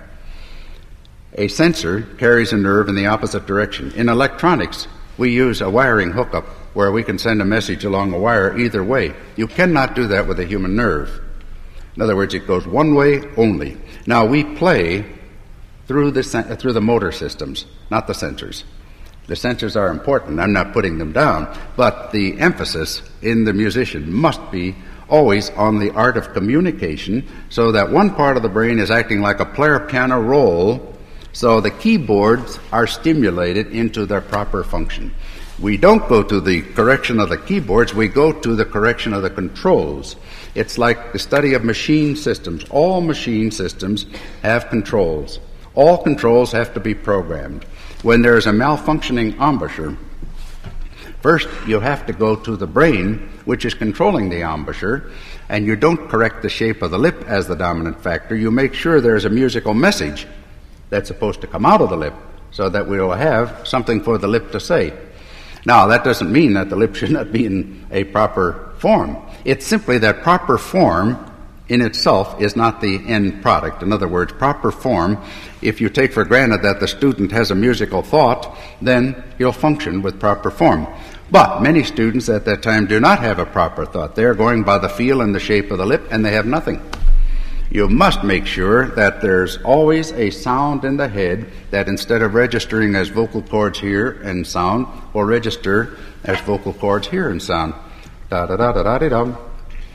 A sensor carries a nerve in the opposite direction. In electronics, we use a wiring hookup where we can send a message along a wire either way. You cannot do that with a human nerve. In other words, it goes one way only. Now, we play through the, through the motor systems, not the sensors. The sensors are important. I'm not putting them down. But the emphasis in the musician must be always on the art of communication, so that one part of the brain is acting like a player piano roll, so the keyboards are stimulated into their proper function. We don't go to the correction of the keyboards, we go to the correction of the controls. It's like the study of machine systems. All machine systems have controls. All controls have to be programmed. When there is a malfunctioning embouchure, first you have to go to the brain, which is controlling the embouchure, and you don't correct the shape of the lip as the dominant factor. You make sure there's a musical message that's supposed to come out of the lip, so that we will have something for the lip to say. Now, that doesn't mean that the lip should not be in a proper form. It's simply that proper form in itself is not the end product. In other words, proper form, if you take for granted that the student has a musical thought, then he'll function with proper form. But many students at that time do not have a proper thought. They're going by the feel and the shape of the lip, and they have nothing. You must make sure that there's always a sound in the head that, instead of registering as vocal cords here and sound, will register as vocal cords here and sound. Da da da da da da da.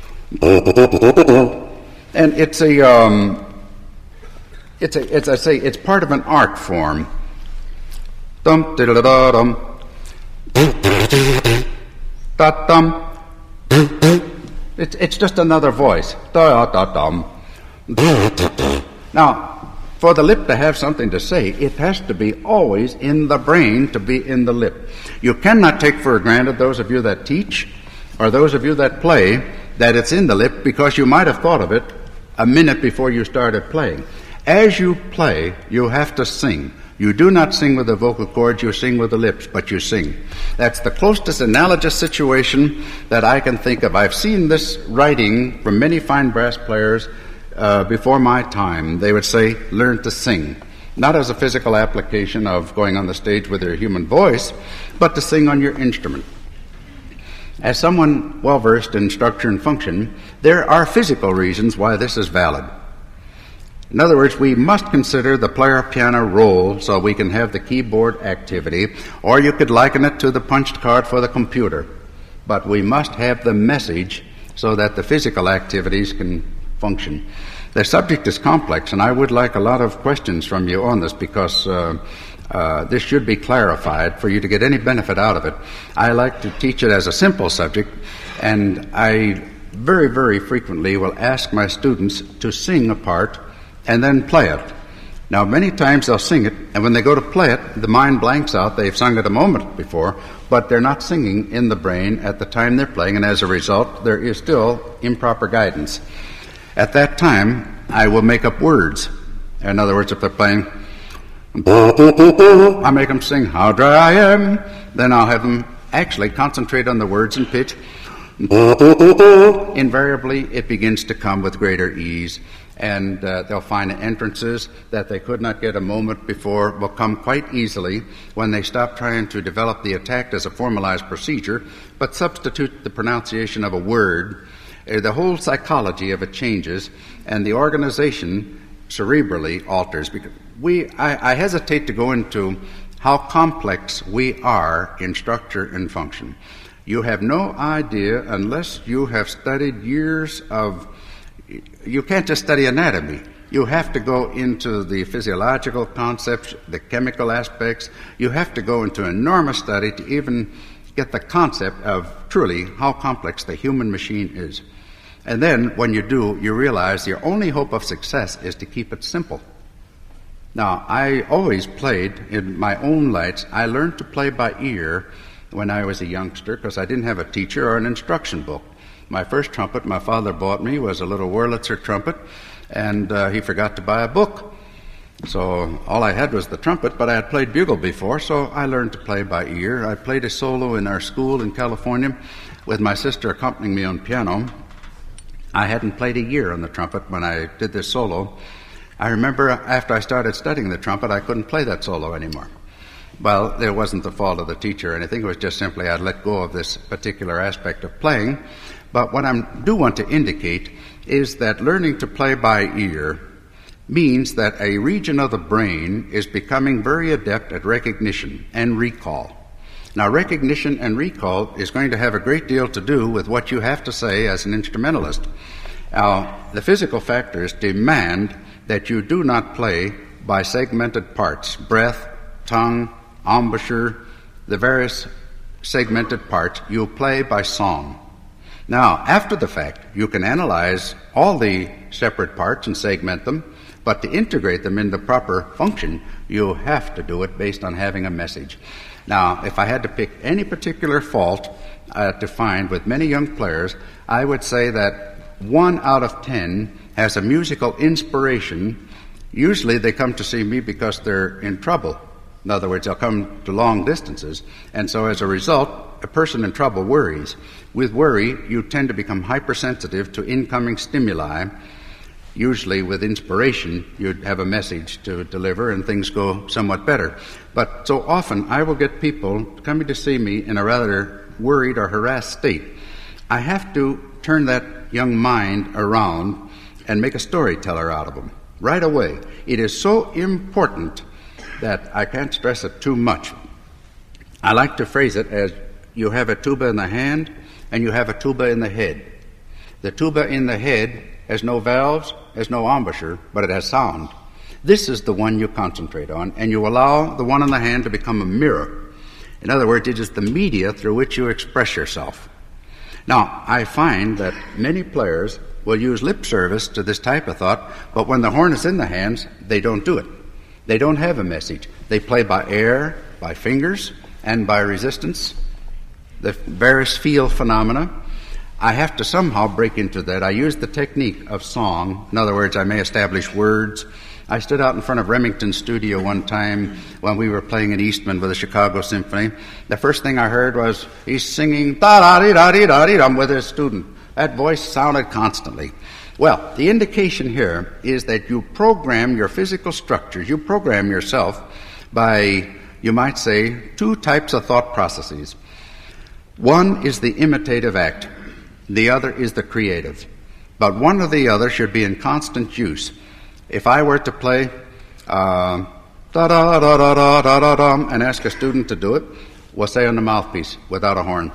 And it's a, um, it's a, it's I say, it's part of an art form. Dum da da da dum. Da dum. It's it's just another voice. Da da dum. Now, for the lip to have something to say, it has to be always in the brain to be in the lip. You cannot take for granted, those of you that teach or those of you that play, that it's in the lip, because you might have thought of it a minute before you started playing. As you play, you have to sing. You do not sing with the vocal cords, you sing with the lips, but you sing. That's the closest analogous situation that I can think of. I've seen this writing from many fine brass players Uh, before my time. They would say, learn to sing. Not as a physical application of going on the stage with your human voice, but to sing on your instrument. As someone well-versed in structure and function, there are physical reasons why this is valid. In other words, we must consider the player piano roll so we can have the keyboard activity, or you could liken it to the punched card for the computer. But we must have the message so that the physical activities can function. The subject is complex, and I would like a lot of questions from you on this, because uh, uh, this should be clarified for you to get any benefit out of it. I like to teach it as a simple subject, and I very, very frequently will ask my students to sing a part and then play it. Now, many times they'll sing it, and when they go to play it, the mind blanks out. They've sung it a moment before, but they're not singing in the brain at the time they're playing, and as a result, there is still improper guidance. At that time, I will make up words. In other words, if they're playing, I make them sing, how dry I am. Then I'll have them actually concentrate on the words and pitch. Invariably, it begins to come with greater ease, and uh, they'll find entrances that they could not get a moment before will come quite easily when they stop trying to develop the attack as a formalized procedure, but substitute the pronunciation of a word. Uh, the whole psychology of it changes, and the organization cerebrally alters. Because we, I, I hesitate to go into how complex we are in structure and function. You have no idea unless you have studied years of. You can't just study anatomy. You have to go into the physiological concepts, the chemical aspects. You have to go into enormous study to even get the concept of truly how complex the human machine is. And then when you do, you realize your only hope of success is to keep it simple. Now, I always played in my own lights. I learned to play by ear when I was a youngster because I didn't have a teacher or an instruction book. My first trumpet my father bought me was a little Wurlitzer trumpet, and uh, he forgot to buy a book. So all I had was the trumpet, but I had played bugle before, so I learned to play by ear. I played a solo in our school in California with my sister accompanying me on piano. I hadn't played a year on the trumpet when I did this solo. I remember after I started studying the trumpet, I couldn't play that solo anymore. Well, it wasn't the fault of the teacher or anything. It was just simply I'd let go of this particular aspect of playing. But what I do want to indicate is that learning to play by ear means that a region of the brain is becoming very adept at recognition and recall. Now, recognition and recall is going to have a great deal to do with what you have to say as an instrumentalist. Now, the physical factors demand that you do not play by segmented parts, breath, tongue, embouchure, the various segmented parts. You play by song. Now, after the fact, you can analyze all the separate parts and segment them, but to integrate them into proper function, you have to do it based on having a message. Now, if I had to pick any particular fault uh, to find with many young players, I would say that one out of ten has a musical inspiration. Usually they come to see me because they're in trouble. In other words, they'll come to long distances, and so as a result, a person in trouble worries. With worry, you tend to become hypersensitive to incoming stimuli. Usually with inspiration, you'd have a message to deliver and things go somewhat better. But so often I will get people coming to see me in a rather worried or harassed state. I have to turn that young mind around and make a storyteller out of them right away. It is so important that I can't stress it too much. I like to phrase it as you have a tuba in the hand and you have a tuba in the head. The tuba in the head has no valves, has no embouchure, but it has sound. This is the one you concentrate on, and you allow the one in the hand to become a mirror. In other words, it is the media through which you express yourself. Now, I find that many players will use lip service to this type of thought, but when the horn is in the hands, they don't do it. They don't have a message. They play by air, by fingers, and by resistance, the various feel phenomena. I have to somehow break into that. I use the technique of song. In other words, I may establish words. I stood out in front of Remington's studio one time when we were playing in Eastman with the Chicago Symphony. The first thing I heard was he's singing da-da-dee-da-dee-da-dee-dum with his student. That voice sounded constantly. Well, the indication here is that you program your physical structures, you program yourself by, you might say, two types of thought processes. One is the imitative act. The other is the creative. But one or the other should be in constant use. If I were to play uh, da-da-da-da-da-da-da-dum and ask a student to do it, we'll say on the mouthpiece without a horn.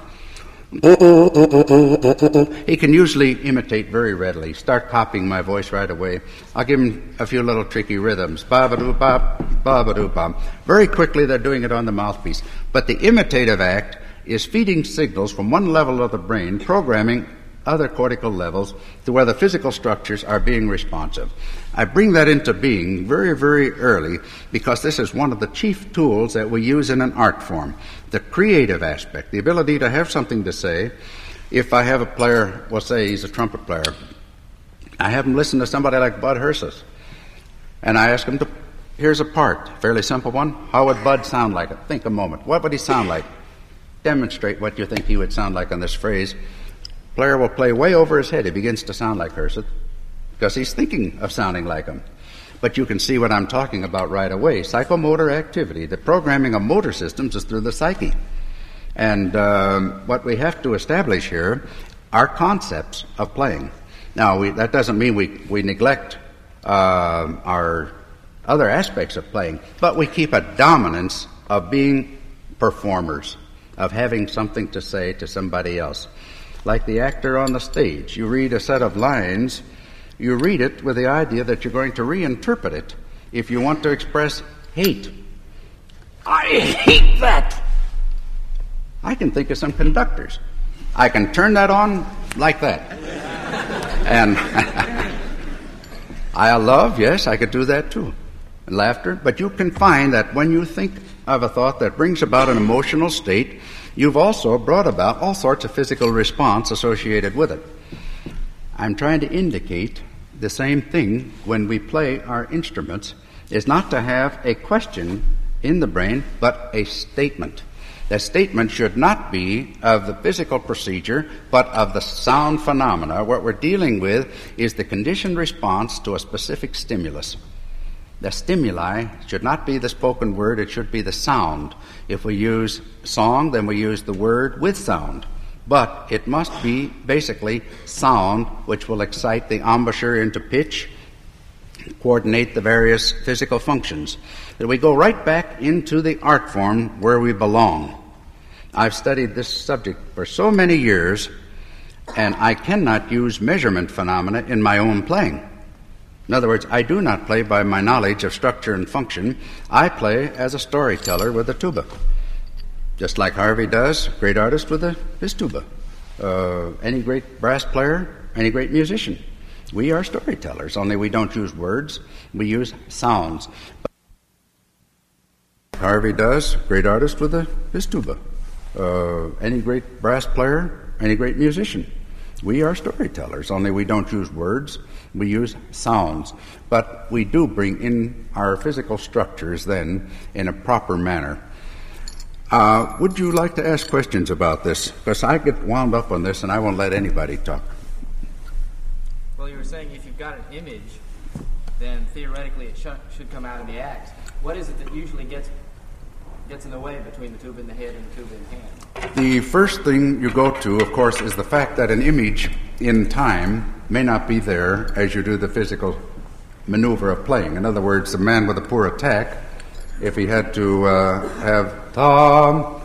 He can usually imitate very readily, start copying my voice right away. I'll give him a few little tricky rhythms. Ba-ba-doo-bop, ba-ba-doo-bop. Very quickly they're doing it on the mouthpiece. But the imitative act is feeding signals from one level of the brain, programming other cortical levels to where the physical structures are being responsive. I bring that into being very, very early because this is one of the chief tools that we use in an art form, the creative aspect, the ability to have something to say. If I have a player, we'll say he's a trumpet player, I have him listen to somebody like Bud Hersus, and I ask him to, here's a part, fairly simple one. How would Bud sound like it? Think a moment. What would he sound like? Demonstrate what you think he would sound like on this phrase. Player will play way over his head. He begins to sound like Hersus because he's thinking of sounding like him. But you can see what I'm talking about right away. Psychomotor activity. The programming of motor systems is through the psyche. And um, what we have to establish here are concepts of playing. Now, we, that doesn't mean we, we neglect uh, our other aspects of playing, but we keep a dominance of being performers, of having something to say to somebody else. Like the actor on the stage, you read a set of lines, you read it with the idea that you're going to reinterpret it if you want to express hate. I hate that! I can think of some conductors. I can turn that on like that. And I love, yes, I could do that too. Laughter, but you can find that when you think of a thought that brings about an emotional state, you've also brought about all sorts of physical response associated with it. I'm trying to indicate the same thing when we play our instruments is not to have a question in the brain, but a statement. That statement should not be of the physical procedure, but of the sound phenomena. What we're dealing with is the conditioned response to a specific stimulus. The stimuli should not be the spoken word, it should be the sound. If we use song, then we use the word with sound. But it must be basically sound which will excite the embouchure into pitch, coordinate the various physical functions. That we go right back into the art form where we belong. I've studied this subject for so many years, and I cannot use measurement phenomena in my own playing. In other words, I do not play by my knowledge of structure and function. I play as a storyteller with a tuba, just like Harvey does, great artist with a, his tuba. Uh, any great brass player, any great musician. We are storytellers, only we don't use words, we use sounds. Harvey does, great artist with a, his tuba. Uh, any great brass player, any great musician. We are storytellers, only we don't use words, we use sounds. But we do bring in our physical structures then in a proper manner. Uh, would you like to ask questions about this? Because I get wound up on this and I won't let anybody talk. Well, you were saying if you've got an image, then theoretically it sh- should come out in the act. What is it that usually gets gets in the way between the tuba in the head and the tuba in the hand? The first thing you go to, of course, is the fact that an image in time may not be there as you do the physical maneuver of playing. In other words, the man with a poor attack, if he had to uh, have Tom,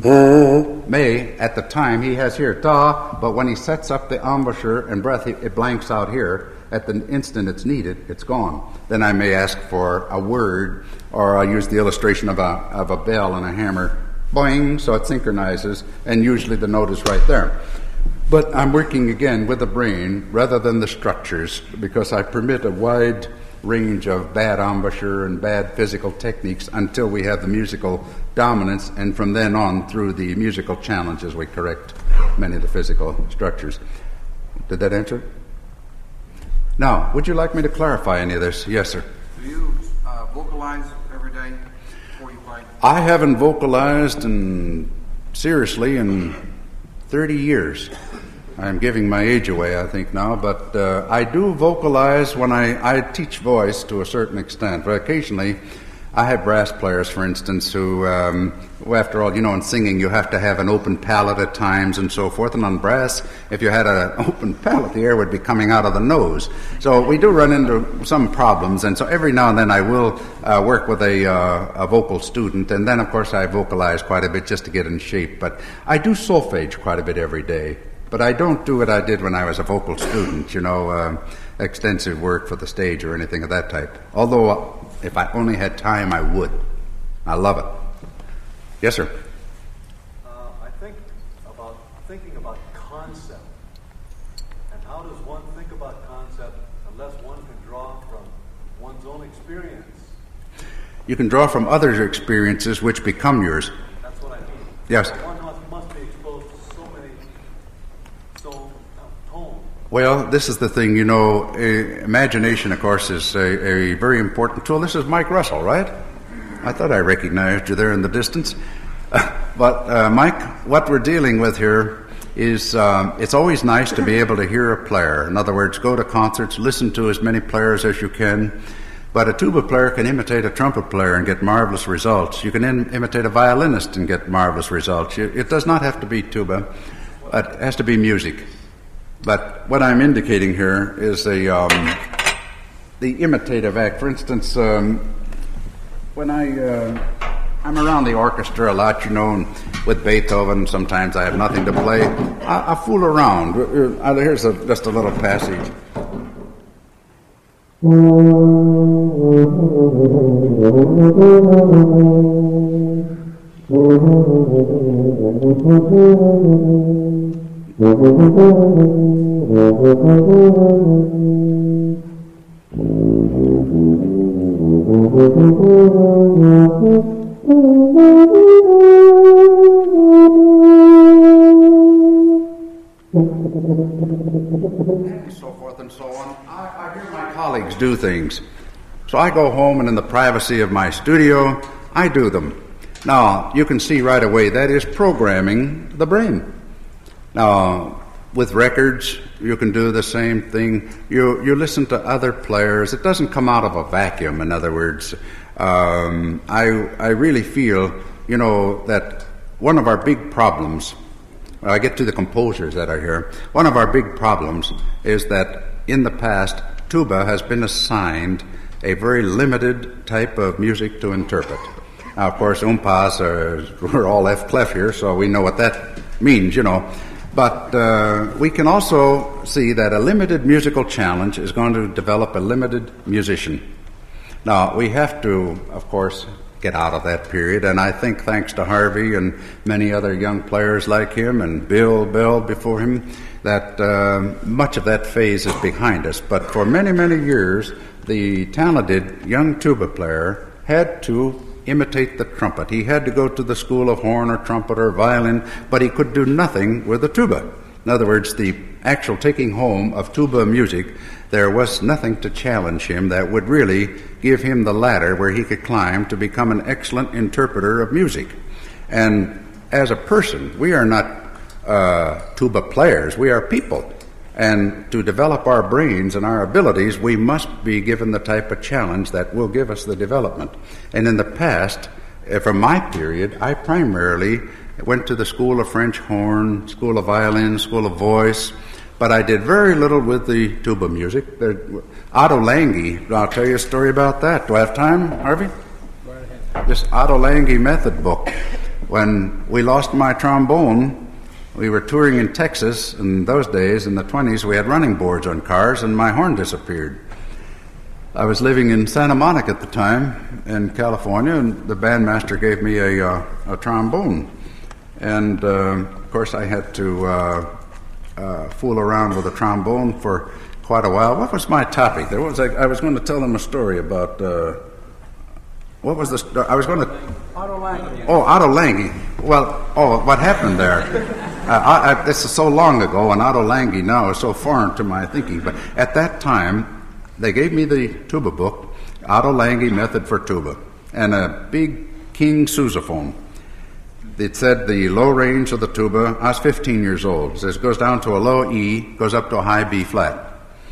may, at the time he has here ta, but when he sets up the embouchure and breath, it blanks out here. At the instant it's needed, it's gone. Then I may ask for a word, or I'll use the illustration of a of a bell and a hammer, boing, so it synchronizes, and usually the note is right there. But I'm working again with the brain rather than the structures, because I permit a wide range of bad embouchure and bad physical techniques until we have the musical dominance, and from then on, through the musical challenges, we correct many of the physical structures. Did that answer it? Now, would you like me to clarify any of this? Yes, sir. Do you uh, vocalize every day before you play? I haven't vocalized in, seriously in thirty years. I'm giving my age away, I think, now, but uh, I do vocalize when I, I teach voice to a certain extent. But occasionally, I have brass players, for instance, who, um, well, after all, you know, in singing, you have to have an open palate at times and so forth. And on brass, if you had an open palate, the air would be coming out of the nose. So we do run into some problems. And so every now and then I will uh, work with a, uh, a vocal student. And then, of course, I vocalize quite a bit just to get in shape. But I do solfege quite a bit every day. But I don't do what I did when I was a vocal student, you know, uh, extensive work for the stage or anything of that type. Although, uh, if I only had time, I would. I love it. Yes, sir? Uh, I think about thinking about concept experience. You can draw from others' experiences which become yours. That's what I mean. Yes. One must, must be exposed to so many, so uh, tones. Well, this is the thing, you know, uh, imagination, of course, is a, a very important tool. This is Mike Russell, right? I thought I recognized you there in the distance. But, uh, Mike, what we're dealing with here is um, it's always nice to be able to hear a player. In other words, go to concerts, listen to as many players as you can. But a tuba player can imitate a trumpet player and get marvelous results. You can in, imitate a violinist and get marvelous results. You, it does not have to be tuba, but it has to be music. But what I'm indicating here is a um, the imitative act. For instance, um, when I uh, I'm around the orchestra a lot, you know, and with Beethoven, sometimes I have nothing to play. I, I fool around. Uh, here's a, just a little passage. And so forth and so on. I, I hear my colleagues do things. So I go home and in the privacy of my studio, I do them. Now, you can see right away that is programming the brain. Now, with records, you can do the same thing. You you listen to other players. It doesn't come out of a vacuum, in other words. Um, I, I really feel, you know, that one of our big problems, I get to the composers that are here, one of our big problems is that in the past, tuba has been assigned a very limited type of music to interpret. Now, of course, umpas are, we're all F clef here, so we know what that means, you know. But uh, we can also see that a limited musical challenge is going to develop a limited musician. Now, we have to, of course, get out of that period, and I think thanks to Harvey and many other young players like him and Bill Bell before him, that uh, much of that phase is behind us. But for many, many years, the talented young tuba player had to imitate the trumpet. He had to go to the school of horn or trumpet or violin, but he could do nothing with the tuba. In other words, the actual taking home of tuba music, there was nothing to challenge him that would really give him the ladder where he could climb to become an excellent interpreter of music. And as a person, we are not uh, tuba players, we are people. And to develop our brains and our abilities, we must be given the type of challenge that will give us the development. And in the past, from my period, I primarily went to the school of French horn, school of violin, school of voice, but I did very little with the tuba music. There, Otto Lange, I'll tell you a story about that. Do I have time, Harvey? Go ahead. This Otto Lange method book. When we lost my trombone, we were touring in Texas. In those days, in the twenties, we had running boards on cars, and my horn disappeared. I was living in Santa Monica at the time, in California, and the bandmaster gave me a, uh, a trombone. And, uh, of course, I had to uh, uh, fool around with a trombone for quite a while. What was my topic? There was a, I was going to tell them a story about... Uh, what was the... St- I was going to... Otto Lange. Oh, Otto Lange. Well, oh, what happened there? Uh, I, I, this is so long ago, and Otto Lange now is so foreign to my thinking. But at that time, they gave me the tuba book, Otto Lange Method for Tuba, and a big King sousaphone. It said the low range of the tuba. I was fifteen years old. It says goes down to a low E, goes up to a high B flat.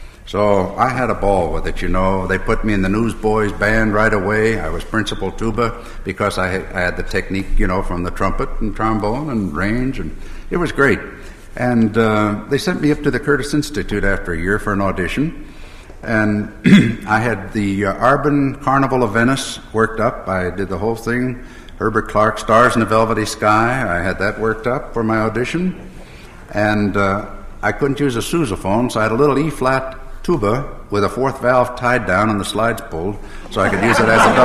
So I had a ball with it, you know. They put me in the Newsboys band right away. I was principal tuba because I had, I had the technique, you know, from the trumpet and trombone and range, and it was great. And uh, they sent me up to the Curtis Institute after a year for an audition. And I had the uh, Arbon Carnival of Venice worked up. I did the whole thing. Herbert Clark, Stars in the Velvety Sky. I had that worked up for my audition. And uh, I couldn't use a sousaphone, so I had a little E-flat tuba with a fourth valve tied down and the slides pulled, so I could use it as a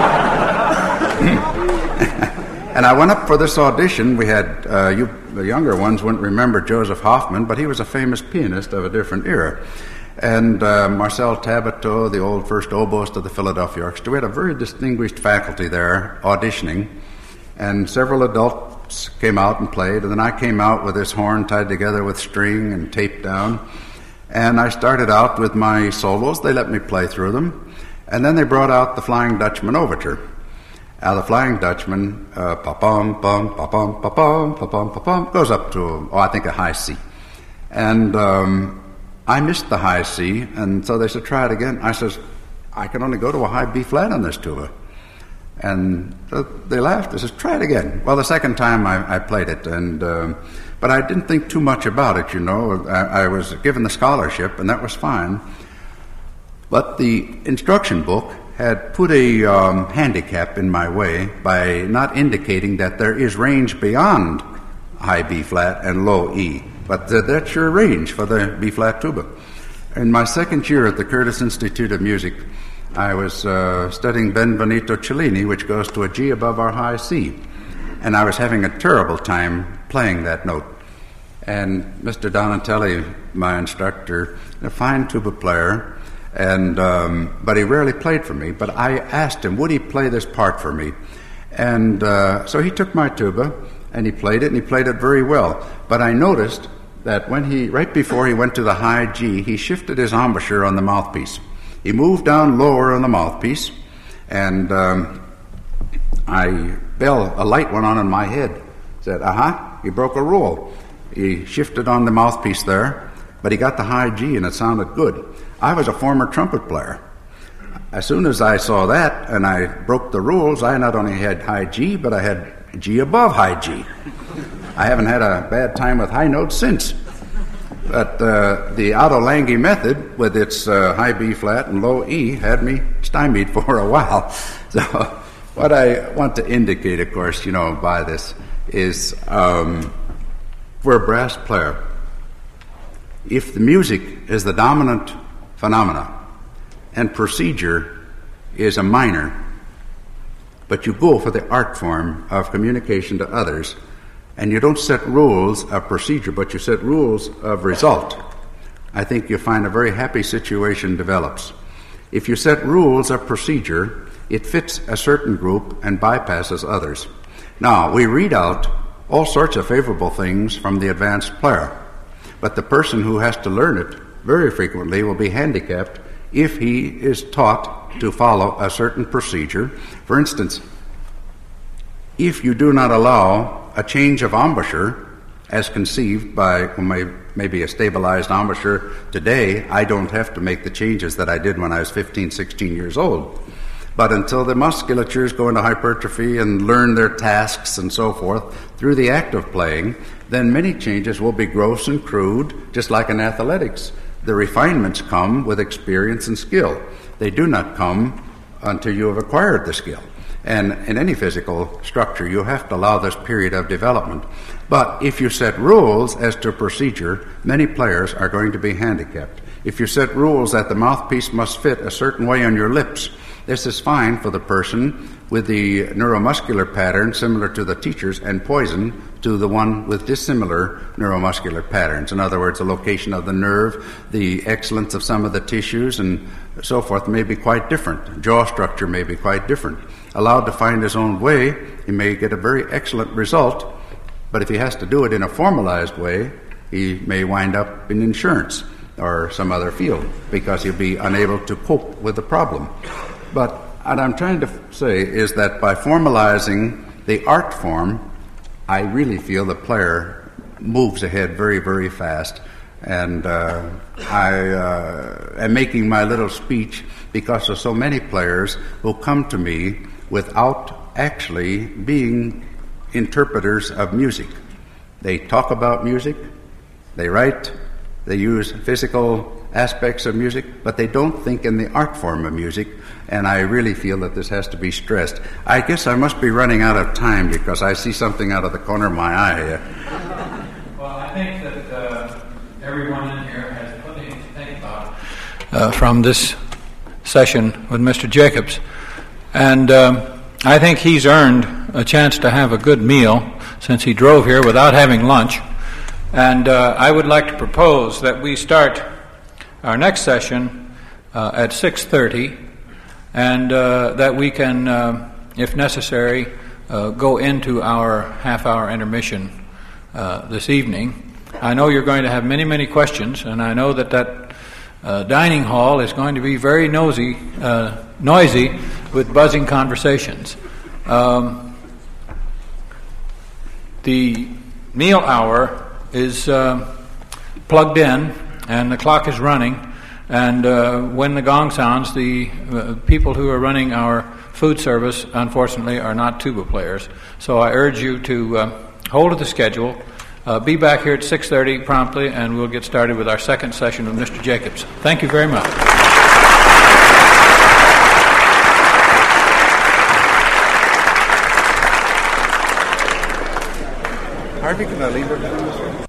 double beat. And I went up for this audition. We had, uh, you, the younger ones wouldn't remember Joseph Hoffman, but he was a famous pianist of a different era. and uh, Marcel Tabateau, the old first oboist of the Philadelphia Orchestra. We had a very distinguished faculty there auditioning, and several adults came out and played, and then I came out with this horn tied together with string and taped down, and I started out with my solos. They let me play through them, and then they brought out the Flying Dutchman Overture. Now, the Flying Dutchman, uh, pa-pum, pum, pa-pum, pa-pum, pa-pum, pa-pum, goes up to, oh, I think a high C. And um, I missed the high C, and so they said, try it again. I says, I can only go to a high B flat on this tuba. And so they laughed. They says, try it again. Well, the second time I, I played it, and um, but I didn't think too much about it, you know. I, I was given the scholarship, and that was fine. But the instruction book had put a um, handicap in my way by not indicating that there is range beyond high B flat and low E. But th- that's your range for the B flat tuba. In my second year at the Curtis Institute of Music, I was uh, studying Benvenuto Cellini, which goes to a G above our high C. And I was having a terrible time playing that note. And Mister Donatelli, my instructor, a fine tuba player, and um, but he rarely played for me. But I asked him, would he play this part for me? And uh, so he took my tuba, and he played it, and he played it very well. But I noticed that when he, right before he went to the high G, he shifted his embouchure on the mouthpiece. He moved down lower on the mouthpiece, and um, I, bell, a light went on in my head. Said, aha, he broke a rule. He shifted on the mouthpiece there, but he got the high G, and it sounded good. I was a former trumpet player. As soon as I saw that and I broke the rules, I not only had high G, but I had G above high G. I haven't had a bad time with high notes since. But uh, the Otto Lange method, with its uh, high B flat and low E, had me stymied for a while. So what I want to indicate, of course, you know, by this is um, for a brass player, if the music is the dominant phenomena and procedure is a minor, but you go for the art form of communication to others, and you don't set rules of procedure, but you set rules of result, I think you'll find a very happy situation develops. If you set rules of procedure, it fits a certain group and bypasses others. Now, we read out all sorts of favorable things from the advanced player, but the person who has to learn it very frequently will be handicapped if he is taught to follow a certain procedure. For instance, if you do not allow a change of embouchure as conceived by my, maybe a stabilized embouchure today, I don't have to make the changes that I did when I was fifteen, sixteen years old. But until the musculatures go into hypertrophy and learn their tasks and so forth through the act of playing, then many changes will be gross and crude, just like in athletics. The refinements come with experience and skill. They do not come until you have acquired the skill. And in any physical structure, you have to allow this period of development. But if you set rules as to procedure, many players are going to be handicapped. If you set rules that the mouthpiece must fit a certain way on your lips, this is fine for the person with the neuromuscular pattern similar to the teacher's and poison to the one with dissimilar neuromuscular patterns. In other words, the location of the nerve, the excellence of some of the tissues, and so forth may be quite different. Jaw structure may be quite different. Allowed to find his own way, he may get a very excellent result, but if he has to do it in a formalized way, he may wind up in insurance or some other field because he'll be unable to cope with the problem. But what I'm trying to say is that by formalizing the art form, I really feel the player moves ahead very, very fast. And uh, I uh, am making my little speech because of so many players who come to me without actually being interpreters of music. They talk about music, they write, they use physical aspects of music, but they don't think in the art form of music, and I really feel that this has to be stressed. I guess I must be running out of time because I see something out of the corner of my eye here. Well, I think that uh, everyone in here has plenty to think about uh, from this session with Mister Jacobs, and um, I think he's earned a chance to have a good meal since he drove here without having lunch, and uh, I would like to propose that we start our next session uh, at six thirty, and uh, that we can, uh, if necessary, uh, go into our half-hour intermission uh, this evening. I know you're going to have many, many questions, and I know that that uh, dining hall is going to be very nosy, uh, noisy with buzzing conversations. Um, the meal hour is uh, plugged in, and the clock is running, and uh, when the gong sounds, the uh, people who are running our food service, unfortunately, are not tuba players. So I urge you to uh, hold to the schedule. Uh, be back here at six thirty promptly, and we'll get started with our second session with Mister Jacobs. Thank you very much. Harvey, can I leave her down this way?